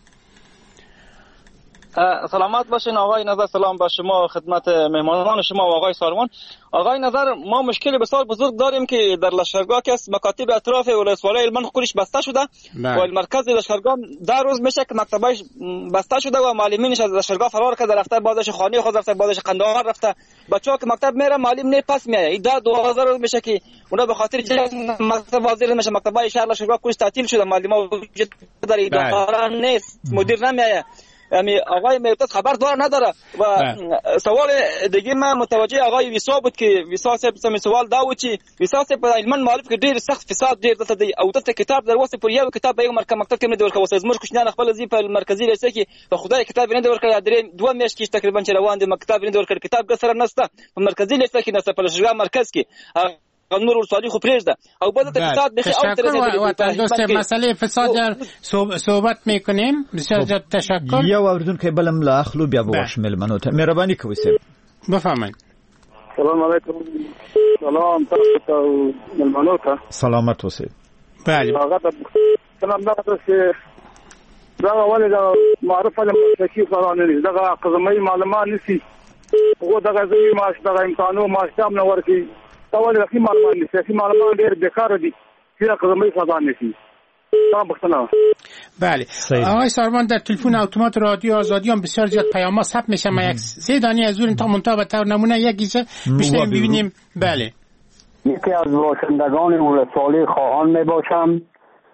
سلامت باشین آقای نظر سلام به شما خدمت مهمانان شما و آقای ساروان آقای نظر ما مشکل بسیار بزرگ داریم که در لشکرگاه که مکاتب اطراف ولسوالی علمان خودش بسته شده و المرکز لشکرگاه در روز میشه که مکتبایش بسته شده و معلمینش از لشکرگاه فرار کرده رفته بازش خانه خود رفته بازش قندهار رفته بچه‌ها که مکتب میره معلم نه پس میایه این در دو هزار روز میشه که اونا به خاطر مکتب وزیر میشه مکتبای شهر لشکرگاه کلش تعطیل شده معلم‌ها وجود در اداره نیست مدیر نمیایه یعنی آقای مرتضی خبر دار نداره و سوال دیگه من متوجه آقای ویسا بود که ویسا صاحب سوال دا و چې ویسا صاحب علمان معلوف کې ډیر سخت فساد ډیر دلته دی او دلته کتاب در واسه پر یو کتاب به یو مرکز مکتب کې نه دی ورکو واسه زموږ کوشنان خپل ځي په مرکزی لسه کې په خدای کتاب نه دی ورکړی درې دوه میاشتې کې تقریبا چې روان دي مکتب نه دی ورکړی کتاب سره نسته په مرکزی لسه کې نسته په لشګا مرکز کې نور ورسالي خو پرېږده او بعد فساد بخي او تر وطن دوست مسئله فساد صحبت میکنیم بسیار زیاد تشکر یا اوریدونکو بلم لا اخلو بیا بوش ملمنو ته مهرباني کوئ سه بفرمایئ سلام علیکم سلام تاسو ملمنو ته سلامت اوسئ بله هغه سلام تاسو دا ولې دا معرفت مسلکی قانون نه دا قضمي معلومات نسی هغه دغه ځای ماش دغه امکانو ماش تام نه ورکی اول رقم معلومات دي سیاسي معلومات ډېر بیکار دي چې قضمي خزان نشي تمام بخښنه بله آقای سارمان در تلفن اتومات رادیو آزادی هم بسیار زیاد پیام‌ها ثبت میشه ما یک سه دانه از اون تا منتها به طور نمونه یک گیسه بیشتر ببینیم بله یکی از باشندگان ولسوالی خواهان می باشم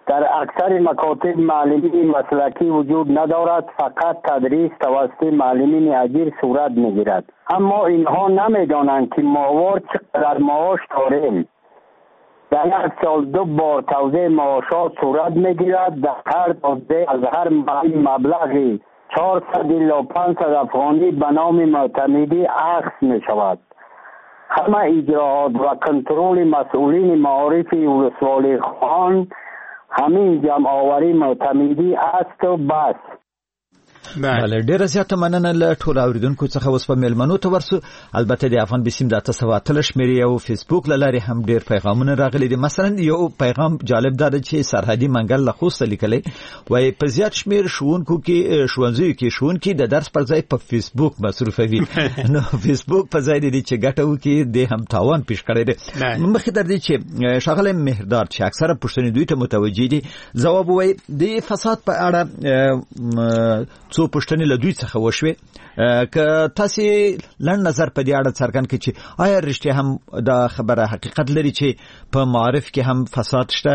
در اکثر مکاتب معلمین مسلکی وجود ندارد، فقط تدریس توسط معلمین اجیر صورت میگیرد. اما اینها نمیدانند که ماهوار چقدر معاش داریم. در یک سال دو بار توزیع معاشات صورت میگیرد. در هر توزیع از هر معلم مبلغی چهارصد الی پانصد افغانی به نام معتمدی اخذ می شود. همه اجراعات و کنترل مسئولین معارف ولسوالی خان همین جمع آوری معتمدی است و بس. بله ډیره زیاته مننه له ټول اوریدونکو څخه. اوس په میلمنو ته ورسو. البته د افغان بسیم د اته سوه اتلس شمیرې او فیسبوک له لارې هم ډیر پیغامونه راغلي دي. مثلا یو پیغام جالب ده چې سرحدي منګل له خوسته لیکلی وایي په زیات شمیر ښوونکو کې ښوونځیو کې ښوونکي د درس پر ځای په فیسبوک مصروفوي. نو فیسبوک په ځای دی چې ګټه وکړي د هم تاوان پیښ کړی دی. مخکې در دي چې ښاغلی مهردار چې اکثره پوښتنې دوی ته متوجه دي ځواب وایي د فساد په اړه څو پوښتنې له دوی څخه وشوې. که تاسې لنډ نظر په دې اړه څرګند کړئ چې آیا رښتیا هم دا خبره حقیقت لري چې په معارف کې هم فساد شته؟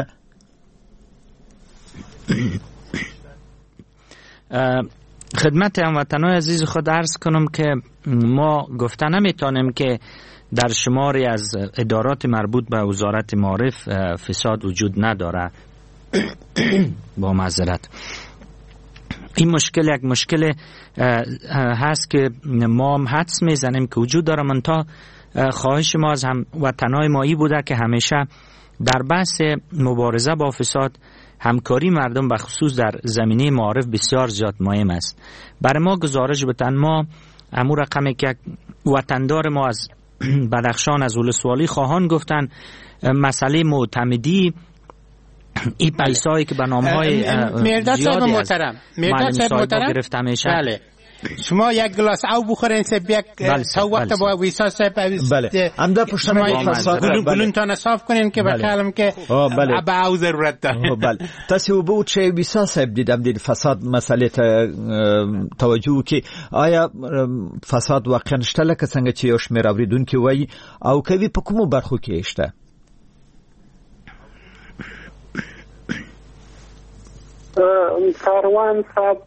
خدمت هموطنان عزیز خود عرض کنم که ما گفته نمیتونیم که در شماری از ادارات مربوط به وزارت معارف فساد وجود نداره. با معذرت این مشکل یک مشکل هست که ما هم حدس میزنیم که وجود داره. منتها خواهش ما از هم وطنای مایی بوده که همیشه در بحث مبارزه با فساد همکاری مردم به خصوص در زمینه معارف بسیار زیاد مهم است. برای ما گزارش بتن ما امو رقمی که وطندار ما از بدخشان از ولسوالی خواهان گفتن مسئله معتمدی این پیسایی که به نام‌های زیادی از معلم صاحب گرفته میشه. بله شما یک گلاس او بخورین سه یک تا وقت با ویسا صاحب بله امدا پښتنه فساد ګلونتانه صاف کنین که بخالم که ابا او ضرورت ده. بله تاسو وبو چې ویسا صاحب د د فساد مسلې ته توجه کی آیا فساد واقعا شته لکه څنګه چې یو شمېر اوریدونکو وایي او کوي په کومو برخو کې شته؟ ساروان صاحب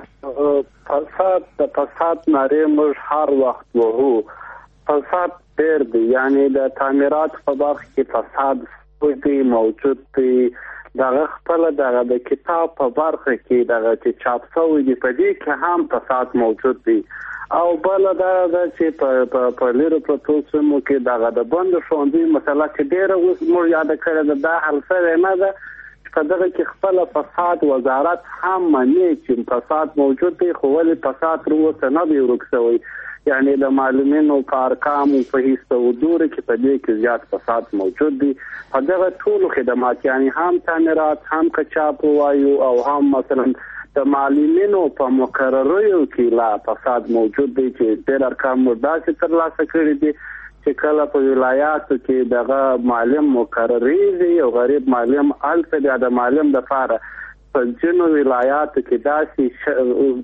فساد د فساد ناره موږ هر وخت وو. فساد ډېر دی، یعنی د تعمیرات په برخه کې فساد دی موجود دی. دغه خپل دغه د کتاب په برخه کې دغه چې چاپ شوی دی په دې کې هم فساد موجود دی. او بل دا چې په په لیرو پروتو سمو کې دغه د بند شوندې مسله چې ډېر اوس موږ یاد کړی دا حل سره نه ده. په دغه کې خپل فساد وزارت هم مانی چې فساد موجود دی، خو ولې فساد وروسته نه دی ورک شوی. یعنی د معلمینو په ارقام په هیڅ ودور کې په دې کې زیات فساد موجود دی. په دغه ټولو خدمات یعنی هم تعمیرات هم کچاپ وایو او هم مثلا د معلمینو په مقرریو کې لا فساد موجود دی چې ډېر ارقام مرداسي ترلاسه کړي دي چې کله په ولایاتو کې دغه معلم مقرری او غریب معلم الته د معلم د فاره په جنو ولایاتو کې داسې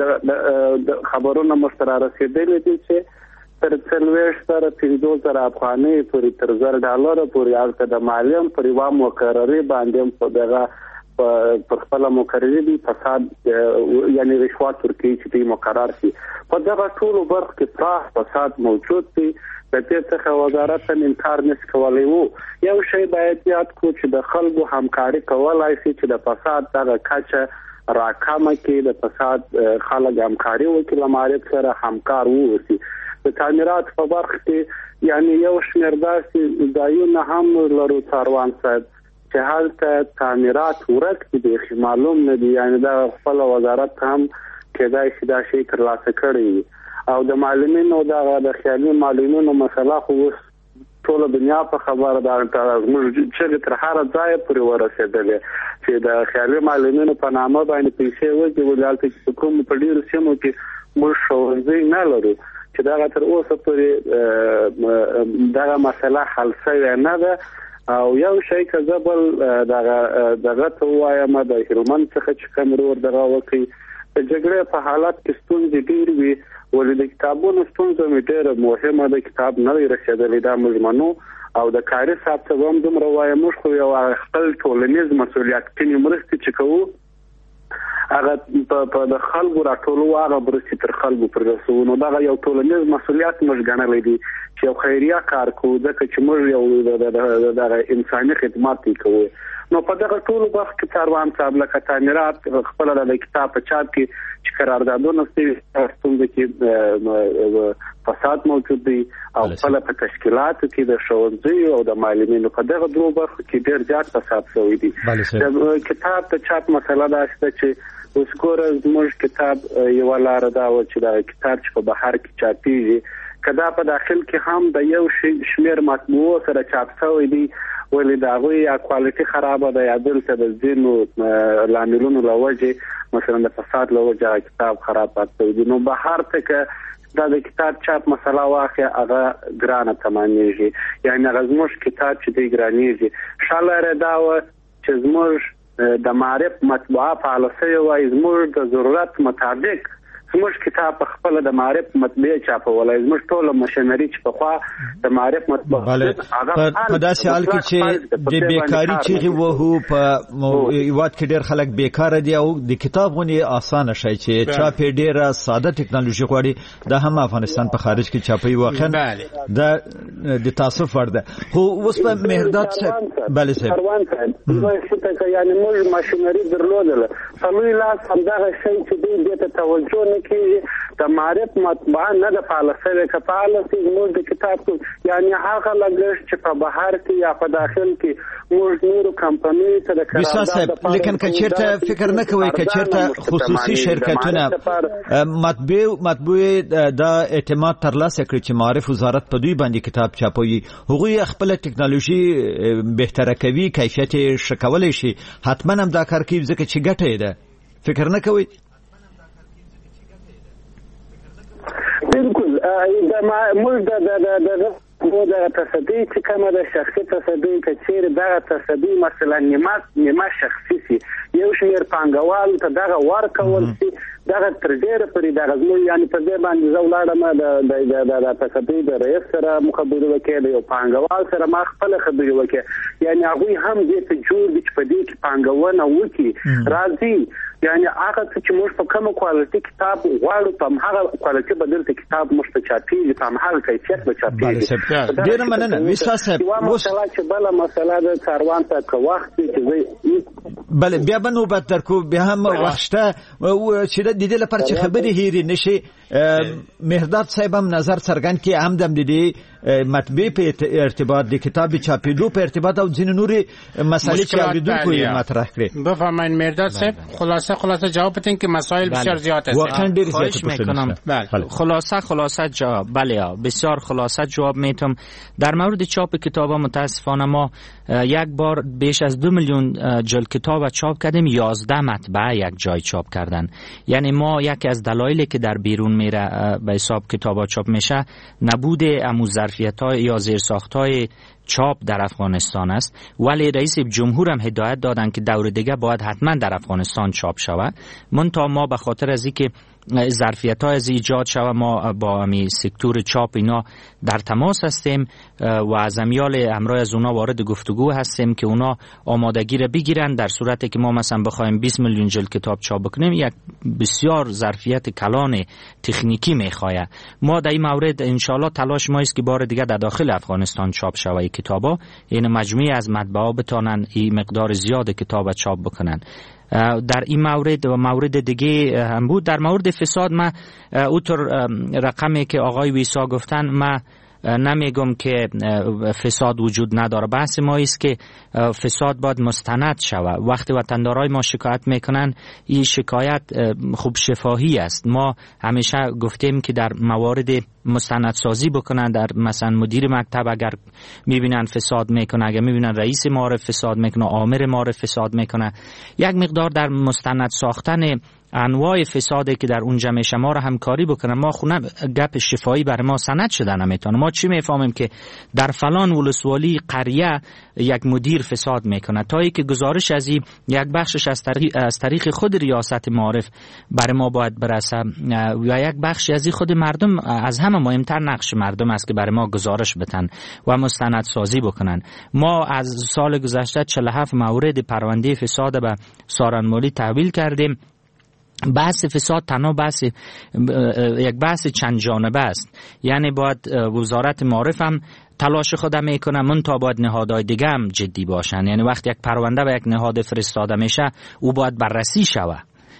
خبرونه مشترک رسیدلي دي چې تر څلوېښت سره پنځوس زره افغانۍ پورې تر زر ډالر پورې الته د معلم پر یوه مقرري باندې په دغه پر خپل مقرري دي فساد یعنی رشوت ورکوي چې دوی مقرر شي. په دغه ټولو برخو کې پراخ فساد موجود دی. د دې څخه وزارت انکار نشي کولی وو. یو شی باید یاد کړو چې د خلکو همکاري کولای شي چې د فساد دغه کچه راکمه کې د فساد خلک همکاري وکړي، له معارف سره همکار ووسي. د تعمیرات په برخه کې یعنی یو شمېر داسې ځایونه هم لرو ساروان صاحب چې هلته تعمیرات ورک دي، معلوم نه دي. یعنی دا خپل وزارت هم کېدای شي دا شی ترلاسه کړي. او د معلمینو دا د خیالي معلمینو مسله خو ټول دنیا په خبره ده چې تر هر ځای پورې ورسېدلې چې د خیالي معلمینو په نامه باندې پیسې وځي ولالته چې کوم په ډیرو سیمو کې موږ ښوونځي نه لرو چې دا تر اوسه پورې دا مسله حل شوې نه ده. او یو شی که زبل دغه دغه ته وایم د هرمن څخه چې کوم ور دغه وکي د جګړې په حالت کې ستونزې ډېر وي، ولې د کتابونو ستونزه مې ډېره مهمه ده. کتاب نه رسېدلی دا مضمونو او د کاري صاحب ته هم دومره وایم موږ خو یو خپل ټولنیز مسؤلیت کې مرستې چې کوو هغه په د خلکو راټولو هغه برسي تر خلکو پر رسونو دا یو ټولنیز مسؤلیت موږ ګڼلی دی چې یو خیریه کار کوو ځکه چې موږ یو د انساني خدمات کوو. نو په دغه ټولو برخو کې څاروان صاحب لکه تعمیرات خپله د کتاب په چاپ کې چې قراردادونه ستوي ستونزه کې فساد موجود دی او خپله په تشکیلاتو کې د ښوونځیو او د معلمینو په دغه دوو برخو کې ډېر زیات فساد شوی دی. د کتاب د چاپ مسله داسې ده چې اوس ګوره زموږ کتاب یوه لاره دا وه چې دا کتاب چې په بهر کې چاپېږي که دا په داخل کې هم د یو شمېر مطبوعو سره چاپ شوی دی ولې د هغوی یا کوالټي خرابه ده یا دلته د ځینو لاملونو له وجې مثلا د فساد له وجې هغه کتاب خراب پاتې شوی دی. نو بهر ته که دا د کتاب چاپ مسله واخلي هغه ګرانه تمامېږي یعنې هغه زموږ کتاب چې دی ګرانېږي. ښه لاره دا وه چې زموږ د معرف مطبوعه فعاله شوې وای زموږ د ضرورت مطابق زموږ کتاب په خپل د معرف مطبوعه چاپولای زموږ ټول مشنری چې په خوا د معرف مطبوعه په داسې حال کې چې د بیکاری چیغې وهو په هیواد کې ډېر خلک بیکاره دي او د کتاب غونې اسانه شي چې چاپ یې ډېره ساده ټکنالوژي غواړي دا هم افغانستان په خارج کې چاپوي واقعا دا د تاسف وړ ده. خو اوس په مهرداد صاحب بله صاحب یعنی موږ ماشینري درلودله څلوي لاس همدغه شی چې دوی دې ته توجه نه کېږي د معرف مطبوعه نه ده فعاله شوې که فعاله شي زموږ د کتاب یعنی هغه لګښت چې په بهر کې یا په داخل کې موږ نورو کمپنیو ته د قرارداد لیکن که چېرته فکر نه کوئ که چېرته خصوصي شرکتونه مطبوعې مطبوعې دا اعتماد ترلاسه کړي چې معرف وزارت په دوی باندې کتاب چاپوي هغوی خپله ټکنالوژي بهتره کوي کیفیت یې ښه کولی شي حتما هم دا کار کوي ځکه چې ګټه یې ده فکر نه کوئ؟ بالکل موږ د د تصدی چې کومه د شخصي تصدی که چیرې دغه تصدی مثلا نیمه شخصي سي یو شمېر پانګوالو ته دغه ورکول شي دغه تر ډېره پورې دغه زموږ یعنې په دې باندې زه ولاړم د تصدی د رئیس سره مو خبرې وکړې د یو پانګوال سره ما خپله خبرې وکړې یعنې هغوی هم دې ته جوړ دي چې په دې کې پانګونه وکړي راځي یعنی هغه چې موږ په کومه کوالټي کتاب غواړو په هماغه کوالټي به دلته کتاب موږ ته چاپېږي په هماغه کیفیت به چاپېږي. ډېره مننه میرشاه صاحب. یوه مسله چې بله مسله ده څاروان ته که وخت وي چې زه بله بیا به نوبت درکو بیا هم وخت شته چې د دې لپاره چې خبرې هېرې نه شي مهرداد صاحب هم نظر څرګند کړي هم د دې مطبوعې په ارتباط د کتاب چاپېدو په ارتباط او ځینې نورې مسئلې چې اورېدونکو یې مطرح کړې. بفرمایید مهرداد صاحب خلاصه خلاصه جواب بدین که مسائل بسیار زیاد است. واقعا ډېر زیات میکنم. خلاصه خلاصه جواب بله بسیار خلاصه جواب میتم. در مورد چاپ کتابا متاسفانه ما یک بار بیش از دو میلیون جلد کتاب چاپ کردیم یازده مطبعه یک جای چاپ کردن. یعنی ما یکی از دلایلی که در بیرون میره به حساب کتابا چاپ میشه نبود امو ظرفیت‌های یا زیرساخت‌های چاپ در افغانستان است ولی رئیس جمهور هم هدایت دادن که دور دیگه باید حتما در افغانستان چاپ شود. منتها ما به خاطر از اینکه ظرفیت های از ایجاد شود ما با امی سکتور چاپ اینا در تماس هستیم و از امیال همراه از اونا وارد گفتگو هستیم که اونا آمادگی را بگیرن در صورتی که ما مثلا بخوایم بیست میلیون جلد کتاب چاپ بکنیم یک بسیار ظرفیت کلان تکنیکی میخواد. ما در این مورد انشالله تلاش ما است که بار دیگه در داخل افغانستان چاپ شود کتابا این مجموعه از مطبعه بتانن این مقدار زیاد کتاب چاپ بکنن. در این مورد و مورد دیگه هم بود. در مورد فساد ما اوتر رقمی که آقای ویسا گفتن ما نمیگم که فساد وجود نداره. بحث ما است که فساد باید مستند شود. وقتی وطندارای ما شکایت میکنن این شکایت خوب شفاهی است. ما همیشه گفتیم که در موارد مستندسازی بکنن در مثلا مدیر مکتب اگر میبینن فساد میکنه اگر میبینن رئیس معارف فساد میکنه آمر معارف فساد میکنه یک مقدار در مستند ساختن انواع فسادی که در اونجا میشه ما را همکاری بکنن. ما خونه گپ شفایی برای ما سند شده نمیتونه. ما چی میفهمیم که در فلان ولسوالی قریه یک مدیر فساد میکنه، تا ای که گزارش از این یک بخشش از طریق, از طریق خود ریاست معارف برای ما باید برسه و یک بخش از این خود مردم. از همه مهمتر نقش مردم است که برای ما گزارش بتن و مستند سازی بکنن. ما از سال گذشته چهل و هفت مورد پرونده فساد به سارنمالی تحویل کردیم. بحث فساد تنها بحث یک بحث چند جانبه است، یعنی باید وزارت معارف هم تلاش خود میکنه، منتها باید نهادهای دیگه هم جدی باشن. یعنی وقتی یک پرونده به یک نهاد فرستاده میشه او باید بررسی شوه.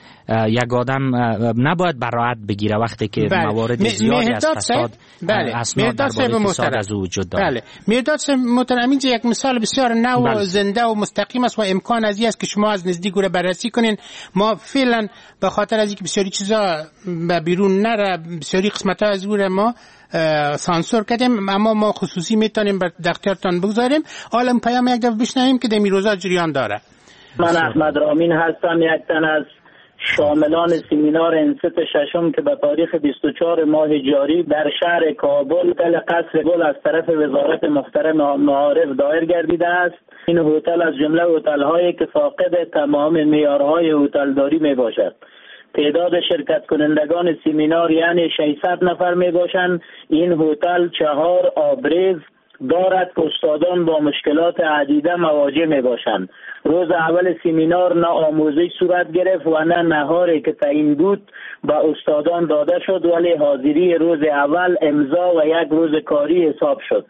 یک آدم نباید براحت بگیره وقتی که بله. موارد زیادی از فساد بله. اسناد درباره فساد از او وجود داره. بله. مرداد صاحب محترم، اینجا یک مثال بسیار نو بله. و زنده و مستقیم است و امکان از این است که شما از نزدیک او را بررسی کنین. ما فعلا به خاطر از اینکه بسیاری چیزا به بیرون نره، بسیاری قسمت‌ها از او را ما سانسور کردیم، اما ما خصوصی میتونیم در اختیارتان بگذاریم. حالا پیام یک دفعه بشنویم که در این روزا جریان داره. من احمد رامین هستم، یک تن از شاملان سمینار انست ششم که به تاریخ بیست و چهار ماه جاری در شهر کابل هتل قصر گل از طرف وزارت محترم معارف دایر گردیده است. این هتل از جمله هتل‌هایی که فاقد تمام معیارهای هتلداری می باشد. تعداد شرکت کنندگان سمینار یعنی ششصد نفر می باشند. این هتل چهار آبریز دارد که استادان با مشکلات عدیده مواجه می باشند. روز اول سمینار نه آموزش صورت گرفت و نه نهاری که تعیین بود به استادان داده شد، ولی حاضری روز اول امضا و یک روز کاری حساب شد.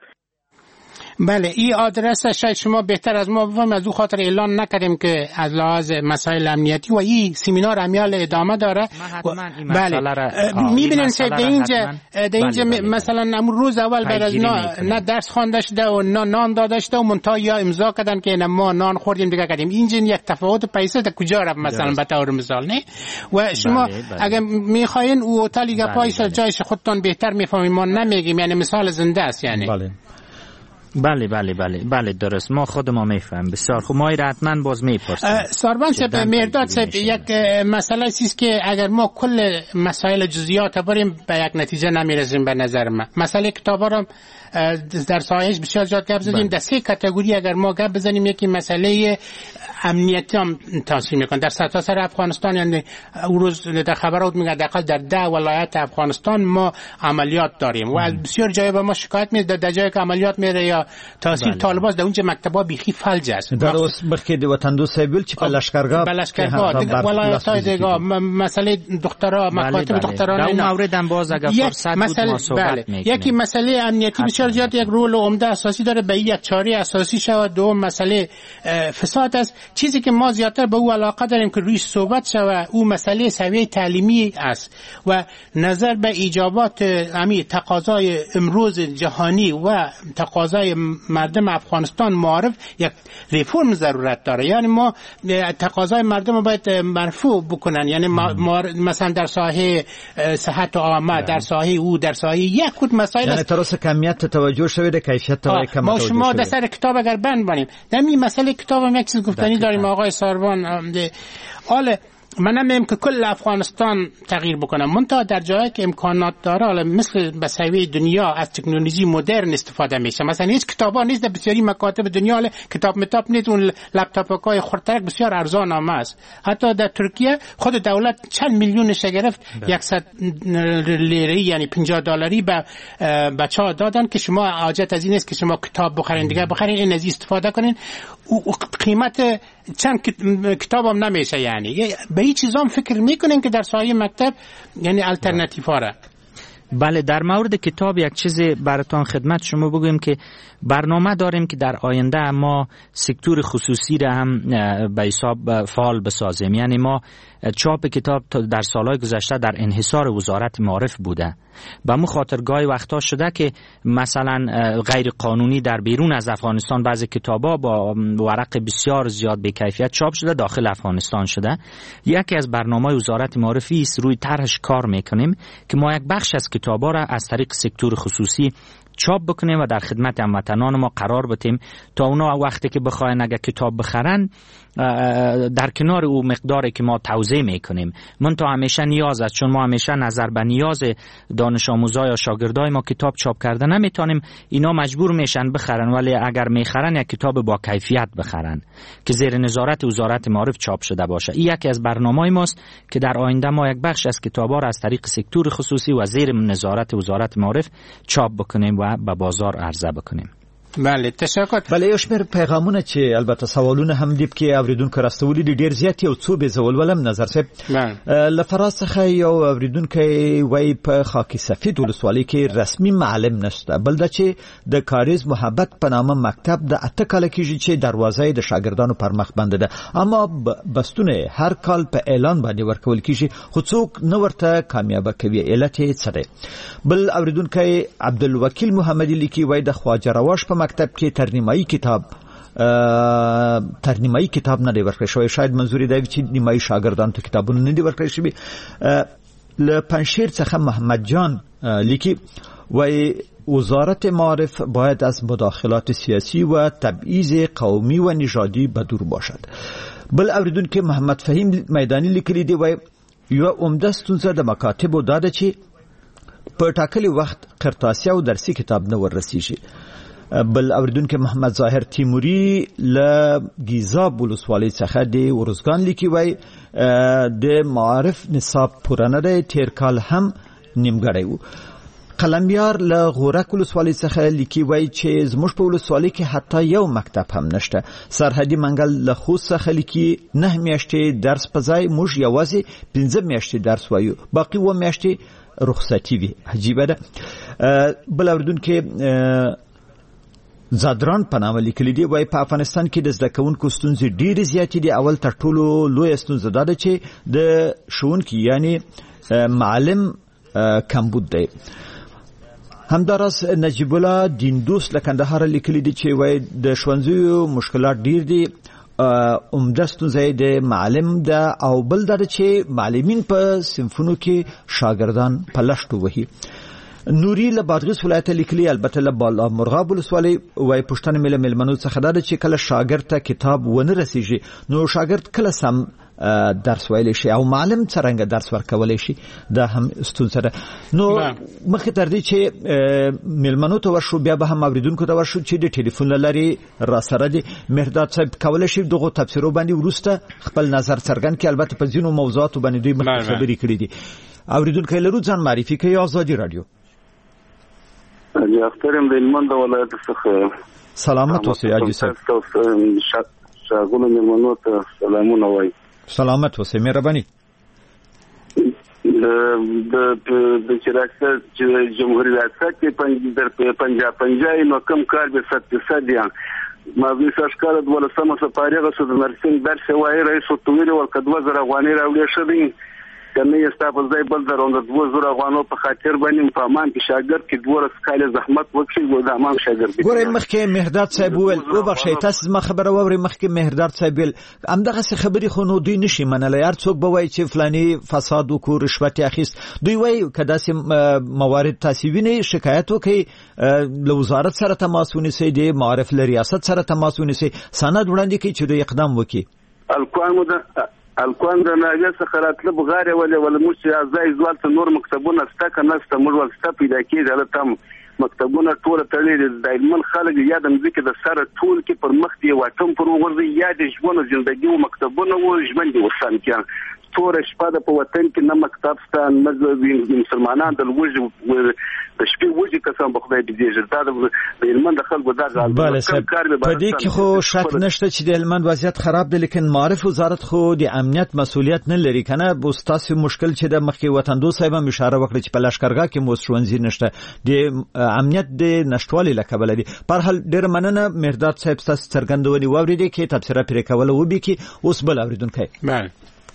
بله، این آدرس شاید شما بهتر از ما بفهمید، از او خاطر اعلان نکردیم که از لحاظ مسائل امنیتی و این سمینار امیال ادامه داره. بله میبینین که در اینجا در اینجا مثلا امروز روز اول بعد از نه درس خوانده شده و نه نان داده شده و منتها یا امضا کردن که ما نان خوردیم دیگه کردیم. اینجا یک تفاوت پیسه در کجا رفت مثلا به طور مثال نه. و شما بله بله. اگه میخواین او هتل گپایش جایش خودتان بهتر میفهمید، ما نمیگیم، یعنی مثال زنده است یعنی. بله بله بله بله بله درست، ما خود ما میفهم. بسیار خوب، ما را حتما باز میپرسیم. ساربان صاحب، مرداد صاحب، یک مسئله است که اگر ما کل مسائل جزئیات بریم به یک نتیجه نمیرسیم به نظر من. مسئله کتابا رو در ساحهش بسیار زیاد گپ زدیم. در سه کاتگوری اگر ما گپ بزنیم، یکی مسئله امنیتی هم تاثیر میکنه در سرتاسر افغانستان. یعنی اون روز در خبرات میگه دقیقاً در ده ولایت افغانستان ما عملیات داریم و از بسیار جای به ما شکایت میاد در جایی که عملیات میره یا تاثیر طالبان در اونجا مکتبا بیخی فلج است. در اوس بخی د وطن دو سیبل چې په لشکرګاه په لشکرګاه ولایت‌های دیگه مسئله دخترها مکاتب دختران این مورد هم باز اگر فرصت بود ما صحبت میکنیم. یکی مسئله امنیتی بسیار زیاد یک رول عمده اساسی داره، به یک چاره اساسی شود. دوم مسئله فساد است. چیزی که ما زیادتر به او علاقه داریم که روی صحبت شود او مسئله سویه تعلیمی است و نظر به ایجابات امی تقاضای امروز جهانی و تقاضای مردم افغانستان معارف یک ریفرم ضرورت داره. یعنی ما تقاضای مردم باید مرفوع بکنن، یعنی مثلا در ساحه صحت عامه، در ساحه او، در ساحه یک خود مسائل، یعنی تراس کمیت توجه شده، کیفیت توجه کم توجه شده. ما در سر کتاب اگر بند بانیم در این مسئله کتاب هم یک چیز گفتنی داریم آقای ساروان. حالا من نمیم که کل افغانستان تغییر بکنم، منتها در جایی که امکانات داره، حالا مثل به سوی دنیا از تکنولوژی مدرن استفاده میشه. مثلا هیچ کتابا نیست در بسیاری مکاتب دنیا، کتاب متاب نیست، اون لپتاپ‌های خردترک بسیار ارزان هم است. حتی در ترکیه خود دولت چند میلیونش گرفت، صد لیره یعنی پنجاه دلاری به بچه‌ها دادن که شما حاجت از این است که شما کتاب بخرین دیگه بخرین، این از استفاده کنین. قیمت چند کتاب هم نمیشه. یعنی به این چیزام فکر میکنین که در سایه مکتب یعنی الٹرناتیو هاره. بله، در مورد کتاب یک چیزی براتون خدمت شما بگویم که برنامه داریم که در آینده ما سکتور خصوصی را هم به حساب فعال بسازیم. یعنی ما چاپ کتاب در سالهای گذشته در انحصار وزارت معارف بوده، به مو خاطر گاهی وقتا شده که مثلا غیر قانونی در بیرون از افغانستان بعضی کتابا با ورق بسیار زیاد به کیفیت چاپ شده داخل افغانستان شده. یکی از برنامه‌های وزارت معارفی است روی طرحش کار میکنیم که ما یک بخش از کتاب‌ها را از طریق سکتور خصوصی چاپ بکنیم و در خدمت هموطنان ما قرار بدیم تا اونا وقتی که بخواین اگر کتاب بخرن در کنار او مقداری که ما توزیع میکنیم. من تا همیشه نیاز است، چون ما همیشه نظر به نیاز دانش آموزای یا شاگردای ما کتاب چاپ کرده نمیتونیم، اینا مجبور میشن بخرن، ولی اگر میخرن یک کتاب با کیفیت بخرن که زیر نظارت وزارت معارف چاپ شده باشه. این یکی از برنامه‌های ماست که در آینده ما یک بخش از کتاب‌ها را از طریق سکتور خصوصی و زیر نظارت وزارت معارف چاپ بکنیم و به بازار عرضه بکنیم. بله تشکر. بله یو شمیر پیغامونه چې البته سوالونه هم دیب کې اوریدونکو راستولي دي ډیر زیات یو څو به زول ولم نظر سه لفراس څخه یو اوریدونکو وای په خاکی سفید ولسوالۍ کې رسمي معلم نشته، بل د چې د کاریز محبت په نامه مکتب د اته کال کېږي چې دروازه د شاګردانو پر مخ بنده ده، اما بستونه هر کال په اعلان باندې ورکول کېږي خو څوک نه ورته کامیاب کوي. علت یې څه دی؟ بل اوریدونکو عبدالوکیل محمدی لیکي وای د خواجه رواش په مکتب کې ترنیمایی کتاب ترنیمایی کتاب نه دی ورکړی شوی، شاید منظوري دی چې نیمایي شاګردانو ته کتابونه نه دی ورکړی شوی. له پنشیر څخه محمد جان لیکي وای وزارت معارف باید از مداخلات سیاسی و تبعیض قومی و نژادی بدور باشد. بل اوریدونکو محمد فهیم میدانی لیکلی دی وای یو عمده ستونزه د مکاتبو دا ده چې په ټاکلي وخت قرطاسي او درسي کتاب نه ورسیږي. بل اوریدونکو محمد ظاهر تیموری له گیزاب ولسوالۍ څخه د ورزګان لیکي وای د معارف نصاب پوره نه دی، تیر کال هم نیمګړی و. قلمبیار له غورک ولسوالۍ څخه لیکي وای چې زموږ په ولسوالۍ کې حتی یو مکتب هم نشته. سرحدي منګل له خوست څخه لیکي نه میاشتې درس په ځای موږ یوازې پنځه میاشتې درس وایو، باقي و میاشتې رخصتي وي. عجیبه ده. بل اوریدونکو زادران پنامه لیکلی دی وای په افغانستان کې د زده کوونکو ستونزې ډېرې زیاتې دي. اول تر ټولو لویه ستونزه دا ده چې د ښوونکي یعنی معلم کمبود دی. همداراز نجیب الله دیندوس له کندهار لیکلی دی چې وای د ښوونځیو مشکلات ډېر دي، عمده ستونزه د معلم ده، او بل دا چې معلمین په صنفونو کې شاګردان په لشتو وهي. نوري له بادغیس ولایت لیکلي البته له بالا مرغاب ولسوالۍ وای پښتنه مل ملمنو څخه دا چې کله شاګرد ته کتاب ونه رسیږي نو شاګرد کله سم درس ویلی شي او معلم څنګه درس ورکولی شي، دا هم ستونزه ده. نو مخکې تر دې چې ملمنو ته ورشو بیا به هم اوریدونکو ته ورشو چې د ټلیفون له لارې راسره دي. مهرداد صاحب کولی شي دغو تبصرو باندې وروسته خپل نظر څرګند کړي، البته په ځینو موضوعاتو باندې دوی مخکې خبرې کړي دي. اوریدونکو لرو ځان معرفي کوي. آزادي رادیو. اخترم د هلمند ولایت څخه سلامت اوسئ حاجي صاحب. شاګونو مېلمنو ته سلامونه وایي. سلامت اوسئ، مهرباني. د د چې جمهوریت ریاست کې پنجاب پنجای نو کم کار به صد فیصد یا مازی سرکار د ولسمه سپارغه سود نرسنګ درس وایي رئیس تویل ورکدو زره غوانی راوړي شوی کنه یې ستاسو ځای بل درونده دوه زره غوانو په خاطر باندې په امان کې شاګرد کې دوه سکاله زحمت وکړي و د امان شاګرد. ګورئ مخکې مهرداد صاحب وویل او بخښئ تاسو ما خبره ووري مخکې مهرداد صاحب ویل همدغه څه خبرې خو نو دوی نشي منلی، هر څوک به وایي چې فلاني فساد وکړو رشوت یې اخیست. دوی وایي که داسې موارد تاسې وینئ شکایت وکړئ، له وزارت سره تماس ونیسئ، د معارف له ریاست سره تماس ونیسئ، سند وړاندې کړئ چې دوی اقدام وکړي. الکوان د الکوان د ناګه څخه راتله بغاره ولې ول موږ ځای ځوال ته نور مکتبونه ستا کنه ستا موږ ولستا پیدا کېږي دا تم مکتبونه ټول تړلي د علم خلک یا د مځکه د سره ټول کې پر مخ دی واټم پر ورځي یا د ژوند ژوندۍ او مکتبونه و ژوند وسان کې تور شپه د په وطن کې نه مکتب ستا نه د مسلمانانو د لوږې د شپې وږي کسان په خدای دې دا د هلمند خلکو دا غال په دې کې خو شک نشته چې د هلمند وضعیت خراب دی، لیکن معارف وزارت خو د امنیت مسؤلیت نه لري کنه. بوستاسو مشکل چې د مخکې وطن دو صاحب هم اشاره وکړه چې په لشکرګاه کې مو ښوونځي نشته، د امنیت د نشټوالي لکبل دي. په هر ډېر مننه مهرداد صاحب تاسو څرګندونې واوریدې کې تبصره پرې کوله و به کې اوس بل اوریدونکو. بله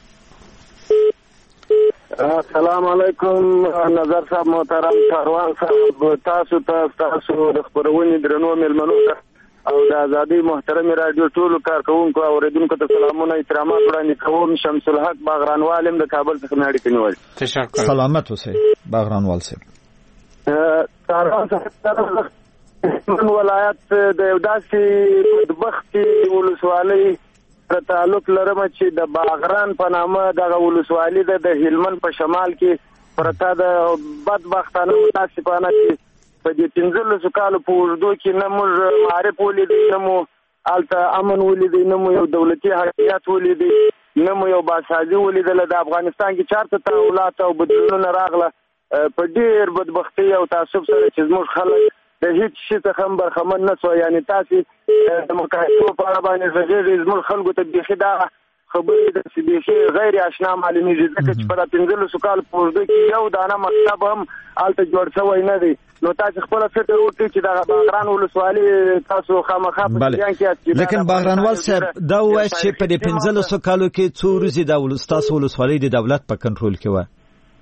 السلام علیکم نظر صاحب محترم کاروان صاحب، تاسو ته تاسو د خبرونې درنو ملمنو او د ازادي محترم رادیو ټول کارکونکو او اوریدونکو ته سلامونه احترامات وړاندې کوم. شمس الحق باغرانوال د کابل څخه نړۍ کې نیول. تشکر. سلامت اوسئ باغرانوال صاحب. کاروان صاحب من ولایت د یو داسې بدبختي ولسوالۍ سره تعلق لرم چې د باغران په نامه دغه ولسوالي ده د هلمند په شمال کې پرته د بدبختانه متاسفانه چې په دې پنځلسو کالو په اوږدو کې نه موږ معرف ولیدی، نه مو هلته امن ولیدی، نه مو یو دولتي حاکمیت ولیدی، نه مو یو باسازي ولیدله. د افغانستان کې چارته تحولات او بدلونونه راغله په ډېر بدبختي او تعصب سره چې زموږ خلک د هیڅ شي څخه هم برخمن نه سوه. یعنې تاسې د مقایسو په اړه باندې غږېږئ، زموږ خلکو ته بیخي دا خبرې داسې بیخي غیر اشنا معلومېږي، ځکه چې په دا پنځلسو کالو په اوږدو کې یو دانه مکتب هم هلته جوړ شوی نه دی. نو تاسې خپله فکر وکړئ چې دغه باغران ولسوالي تاسو خامخا په جریان کې لیکن باغرانوال صاحب دا ووایاست چې په دې پنځلسو کالو کې څو ورځې دا ستاسو ولسوالۍ د دولت په کنټرول کې وه؟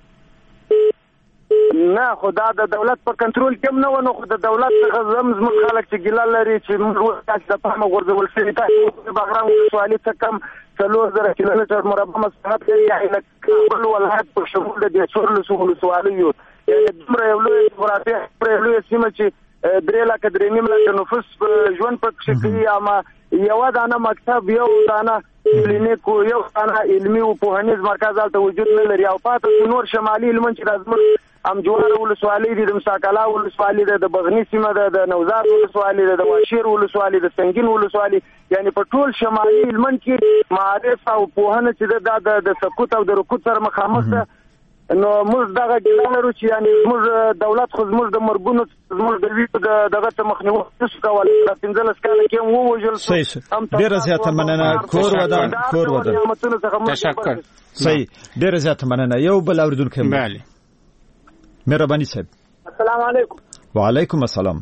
نه خو دا د دولت په کنټرول کې هم نه و، نو خو د دولت څخه هم زموږ خلک چې ګیله لري چې موږ تاسې د پامه غورځول شوي، تاسې د باغران ولسوالي څه کم څلور زره کیلومتر مربع مساحت لري، یعنې د کابل ولایت په شمول د دې څوارلسو ولسوالیو، یعنې دومره یو لوی جغرافیه دومره یو لویه سیمه چې درې لکه درې نیم لکه نفوس ژوند پکې کوي، اما یوه دانه مکتب، یو دانه کلینیک، یو دانه علمي او پوهنیز مرکز هلته وجود نه لري. او پاته نور شمالي هلمند چې دا زموږ امجواره ولسوالۍ دي، د مساکلا ولسوالۍ ده، د بغني سیمه ده، د نوزاد ولسوالۍ ده، د واشیر ولسوالۍ، د سنګین ولسوالۍ، یعنې په ټول شمالي هلمند کې معارف او پوهنه چې ده دا د سقوط او د رکود سره مخامخ ده. نو موږ دغه ګیله لرو چې یعنې زموږ دولت خو زموږ د مرګونو زموږ د ویټو د دغه ته مخنیوی نشو کولی. دا پنځلس کاله کې هم ووژل شو. ډېره زیاته مننه. کور ودان کور ودان تشکر. صحیح، ډېره زیاته مننه. یو بل اورېدونکی هم بله مهرباني صاحب. السلام علیکم. وعلیکم السلام.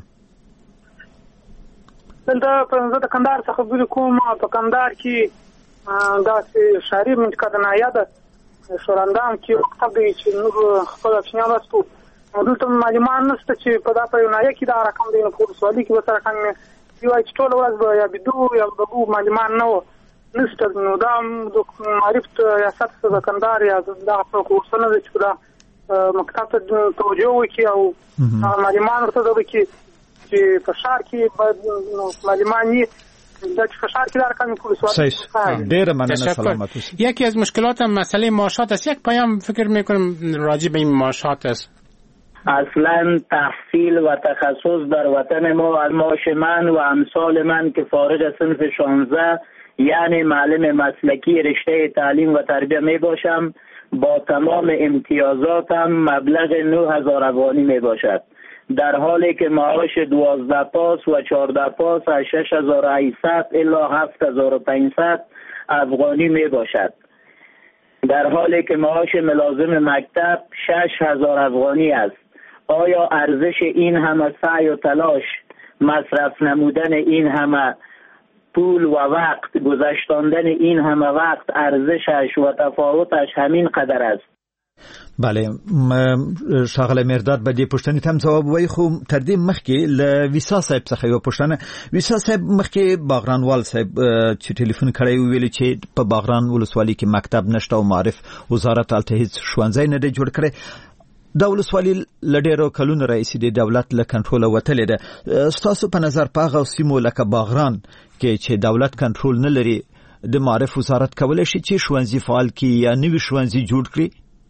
دلته زه د کندهار څخه خبرې کوم. په کندهار کې داسې ښاري منطقه د نایاده شوراندام کې مکتب دی چې موږ خپل افشنیان وستو، نو دلته معلومان نشته چې په دا په یو نایه کې دا رقم دی، نو په ولسوالۍ کې به څه رقم وي، وایي چې ټوله ورځ به یا بیدو یا بګو معلومان نه وو نشته. نو دا د معرف ریاست د کندهار یا دغه څوک ورسنه دی چې دا مکتب ته توجه وکړي او معلومان ورته وکړي چې په ښار کې باید معلومان یې دا چې فشار کې داره کمی پولیس وارد. ډیره مننه. سلامت باشید. یکی از مشکلات هم مسئله معاشات است. یک پیام فکر میکنم راجع به این معاشات است. اصلا تحصیل و تخصص در وطن ما از معاش من و امثال من که فارغ صنف شانزده یعنی معلم مسلکی رشته تعلیم و تربیه می باشم با تمام امتیازاتم مبلغ نه هزار افغانی می باشد، در حالی که معاش دوازده پاس و چهارده پاس از شش هزار و هشتصد الی هفت هزار و پانصد افغانی می باشد، در حالی که معاش ملازم مکتب شش هزار افغانی است. آیا ارزش این همه سعی و تلاش، مصرف نمودن این همه پول و وقت، گذشتاندن این همه وقت، ارزشش و تفاوتش همین قدر است؟ بله، ښاغلی مرداد به دې پوښتنې ته هم ځواب وایي، خو تر دې مخکې له ویسا صاحب څخه یوه پوښتنه. ویسا صاحب مخکې باغرانوال صاحب چې ټلیفون کړی ویلي چې په باغران ولسوالۍ کې مکتب نشته او معرف وزارت هلته هېڅ ښوونځی نه دی جوړ کړی. دا ولسوالي له ډېرو کلونو راهیسې د دولت له کنټروله وتلې ده. ستاسو په نظر په هغه سیمو لکه باغران کې چې دولت کنټرول نه لري د معرف وزارت کولی شي چې ښوونځي فعال کړي یا نوي ښوونځي جوړ کړي؟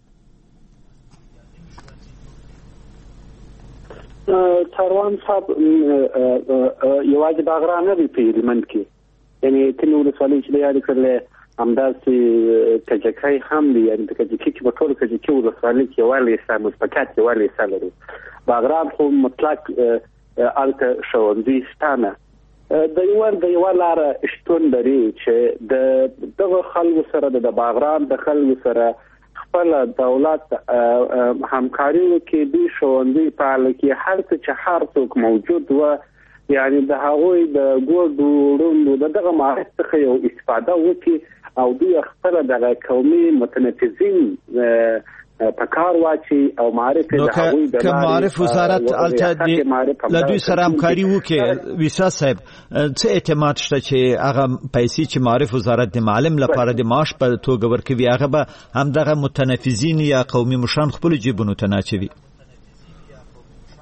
کاروان صاحب یوازې باغران نه دی په هلمند کې، یعنې ځینې ولسوالۍ چې یادې کړلې همداسې کجکي هم دی، یعنې په کجکي کې په ټولو کجکي ولسوالۍ کې یووالی شته، مثبت یووالی شته لري. باغران خو مطلق هلته ښوونځي شته نه. د یوه د یوه لاره شتون لري چې د دغه خلکو سره د باغران د خلکو سره خپل دولت همکاري وکړي، دوی ښوونځي فعال کړي، هر څه چې هر څوک موجود و، یعنې د هغوی د ګوډو ړوندو د دغه معرف څخه یو استفاده وکړي او دوی خپله دغه قومي متنفذین په کار واچي او معرف د هغوی د که معرف وزارت هلته له دوی سره همکاري وکړي. ویسا صاحب څه اعتماد شته چې هغه پیسې چې معرف وزارت د معلم لپاره د معاش په توګه ورکوي هغه به همدغه متنفذین یا قومي مشران خپلو جیبونو ته نه اچوي؟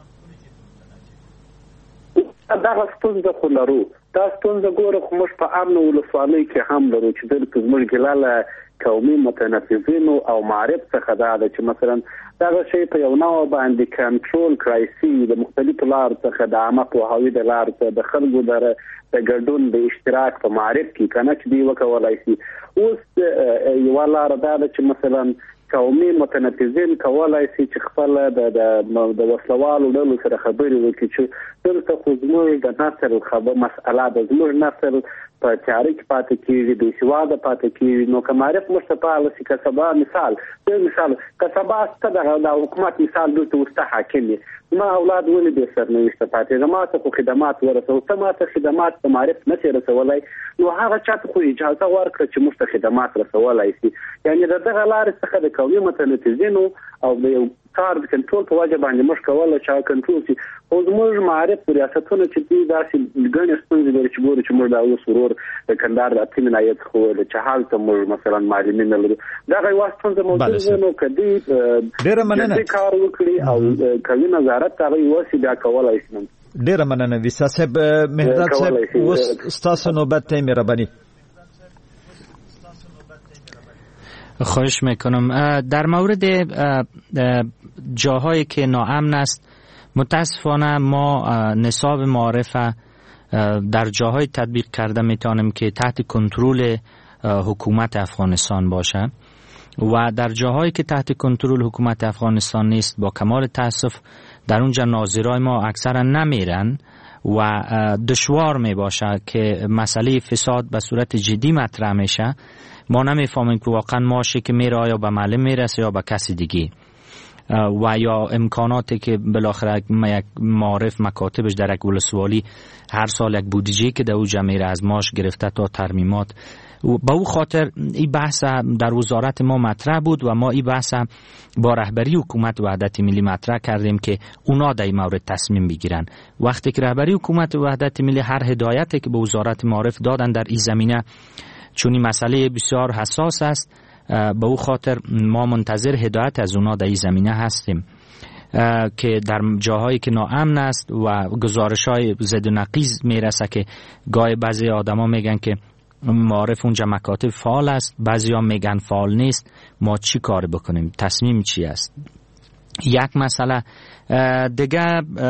دغه ستونزه خو لرو. دا ستونزه ګوره خو موږ په امن ولسوالۍ کې هم لرو چې دلته زموږ ګیله له قومي متنفذینو او معارف څخه دا ده چې مثلا دغه شی په یو نوع باندې کنټرول کړای سي د مختلفو لارو څخه د عامه پوهاوي د لارو څخه د خلکو د د ګډون د اشتراک په معارف کې کنه چې دی وکولای شي. اوس یو لار دا ده چې مثلا قومي متنفذین کولای شي چې خپل د د وسلوالو ډلو سره خبرې وکړي چې دلته خو زموږ د نسل خبره مسأله د زموږ نسل په تاریخ پاتې کېږي د سواده پاتې کېږي. نو که معرف مستقاله شي که سبا مثال د مثال که سبا ست د حکومت مثال دلته ورته حاکم دي ما اولاد ولې به سرنوشت پاتې زماته خو خدمات ورسو ته ماته خدمات په معرف نه شي رسولای نو هغه چاته خو اجازه ورکړه چې مست خدمات رسولای شي. یعنی دغه لار څخه د قومي متنفذینو او د یو کار د کنټرول په وجه باندې موږ کولای چې کنټرول شي. او زموږ معرف ریاستونه چې دي داسې ګڼې ستونزې لري چې ګوري چې موږ د اوس ورور د کندهار د اتین ولایت خو چې حال ته موږ مثلا معلمین لرو دغه یوه ستونزه موجوده نو کدي ډېره مننه کار وکړي او کوي نظارت هغه یوسي بیا کولای شي. ډېره مننه ویسا صاحب. مهرداد صاحب اوس ستاسو نوبت ته مهرباني. خواهش میکنم. در مورد جاهایی که ناامن است متاسفانه ما نصاب معارف در جاهای تطبیق کرده میتونیم که تحت کنترل حکومت افغانستان باشه و در جاهایی که تحت کنترل حکومت افغانستان نیست با کمال تاسف در اونجا ناظرای ما اکثرا نمیرن و دشوار می باشه که مسئله فساد به صورت جدی مطرح میشه. ما نمیفهمیم که واقعا ماشی که میره یا به معلم میرسه یا به کسی دیگه و یا امکاناتی که بالاخره یک معارف مکاتبش در یک ولسوالی هر سال یک بودجه که در اوجا میره از ماش گرفته تا ترمیمات. با او خاطر این بحث در وزارت ما مطرح بود و ما این بحث با رهبری حکومت وحدت ملی مطرح کردیم که اونا در این مورد تصمیم بگیرن. وقتی که رهبری حکومت وحدت ملی هر هدایتی که به وزارت معارف دادن در این زمینه چون این مسئله بسیار حساس است به او خاطر ما منتظر هدایت از اونا در این زمینه هستیم که در جاهایی که ناامن است و گزارش های زد و نقیض میرسه که گاهی بعضی آدما میگن که معارف اونجا مکاتب فعال است بعضی ها میگن فعال نیست. ما چی کار بکنیم؟ تصمیم چی است؟ یک مسئله دیگه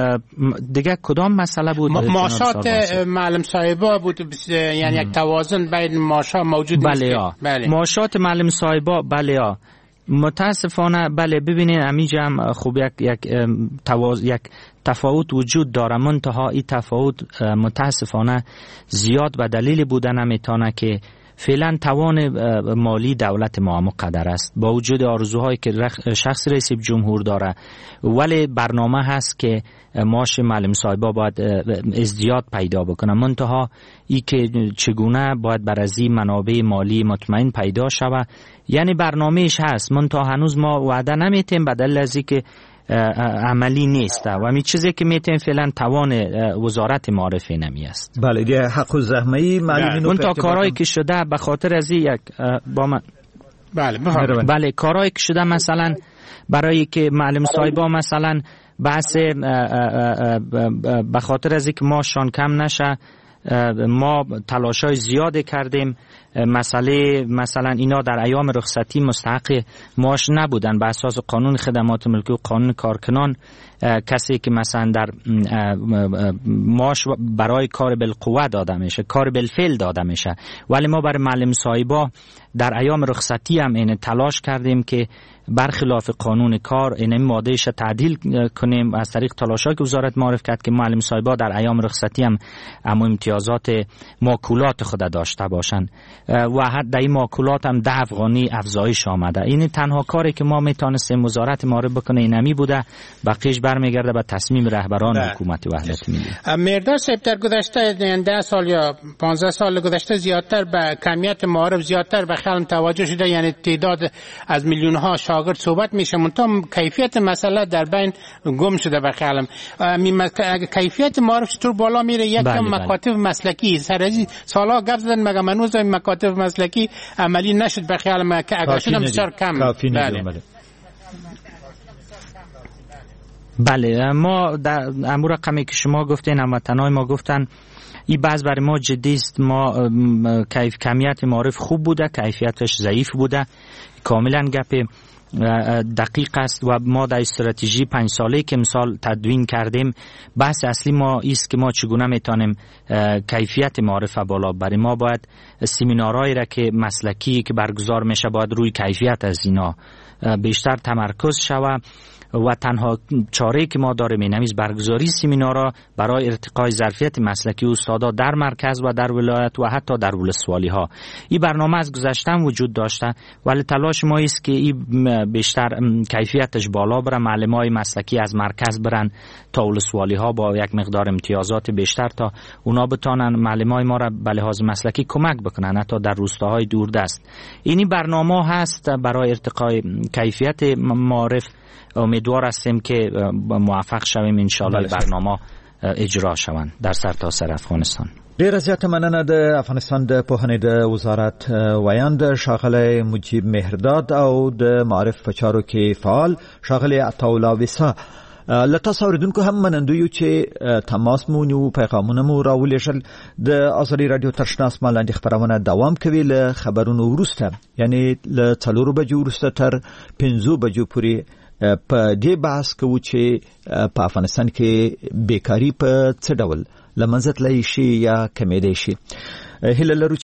دیگه کدام مسئله بود؟ معاشات معلم صاحبا بود یعنی یک توازن بین معاشات موجود بله نیست. بله معاشات معلم صاحبا بله ها متاسفانه بله ببینین امیجا هم خوب یک یک تواز یک تفاوت وجود داره منتها این تفاوت متاسفانه زیاد و دلیل بودن نمیتونه که فعلا توان مالی دولت ما مقدر است با وجود آرزوهایی که شخص رئیس جمهور داره ولی برنامه هست که معاش معلم صاحبا باید ازدیاد پیدا بکنه منتها ای که چگونه باید بر از این منابع مالی مطمئن پیدا شود یعنی برنامهش هست منتها هنوز ما وعده نمیتیم به دلیل از اینکه عملی نیست و همین چیزی که میتونیم فعلا توان وزارت معارفه نمی است. بله دیگه حق و زحمه‌ای معلمین اون تا کارهایی که شده به خاطر از یک با من بله بفرمایید بله کارهایی که شده مثلا برای که معلم صاحبا مثلا بحث به خاطر از اینکه ماشان کم نشه ما تلاشای زیاد کردیم مسئله مثلا اینا در ایام رخصتی مستحق معاش نبودن به اساس قانون خدمات ملکی و قانون کارکنان کسی که مثلا در معاش برای کار بالقوه داده میشه کار بالفعل داده میشه ولی ما برای معلم صاحبا در ایام رخصتی هم این تلاش کردیم که برخلاف قانون کار این مادهش تعدیل کنیم از طریق تلاشایی که وزارت معرف کرد که معلم صاحبا در ایام رخصتی هم اما امتیازات ماکولات خود داشته باشند و در این ماکولات هم ده افغانی افزایش آمده. این تنها کاری که ما میتونستیم وزارت معرف بکنه اینمی بوده بقیش برمیگرده به تصمیم رهبران حکومت وحدت ملی. مهرداد صاحب در گذشته ده سال یا پانزده سال گذشته زیادتر به کمیت معارف زیادتر به خلق توجه شده یعنی تعداد از میلیون ها شاگرد صحبت میشه منتها کیفیت مسئله در بین گم شده به خیالم. کیفیت معارف چطور بالا میره یک کم مکاتب مسلکی سر از سالا گفت زدن مگه منوز مکاتب مسلکی عملی نشد به خیالم که اگر شدم بسیار کم. بله بله، ما در امور رقمی که شما گفتین هموطنای ما گفتن این بعض برای ما جدی است. ما کیف کمیت معارف خوب بوده، کیفیتش ضعیف بوده، کاملا گپ دقیق است و ما در استراتژی پنج ساله که مثال تدوین کردیم بحث اصلی ما است که ما چگونه میتونیم کیفیت معارف بالا بریم. ما باید سمینارهایی را که مسلکی که برگزار میشه باید روی کیفیت از اینا بیشتر تمرکز شود و تنها چاره که ما داریم این همیز برگزاری سمینارها برای ارتقای ظرفیت مسلکی استادا در مرکز و در ولایت و حتی در ولسوالی ها. این برنامه از گذشته وجود داشته ولی تلاش ما است که این بیشتر کیفیتش بالا بره، معلمای مسلکی از مرکز برن تا ولسوالی ها با یک مقدار امتیازات بیشتر تا اونا بتونن معلمای ما را به لحاظ مسلکی کمک بکنن حتی در روستاهای دوردست. اینی برنامه هست برای ارتقای کیفیت معارف. امیدوار هستیم که موفق شویم انشاءالله برنامه اجرا شوند در سرتاسر افغانستان. ډیر زیاته مننه د افغانستان د پوهنې د وزارت ویاند ښاغلی مجیب مهرداد او د معارف په چارو کې فعال ښاغلی عطاالله ویسا. له تاسو اوریدونکو هم منندو یو چې تماس مو نیو، پیغامونه مو راولېږل. د آزادي رادیو تر شنه اسمان لاندې خبرونه دوام کوي له خبرونو وروسته، یعنی له څلورو بجو وروسته تر پنځو بجو پورې په دې بحث کوو چې په افغانستان کې بیکاری په څه ډول له منځه تللی شي یا کمیدای شي. هیله لرو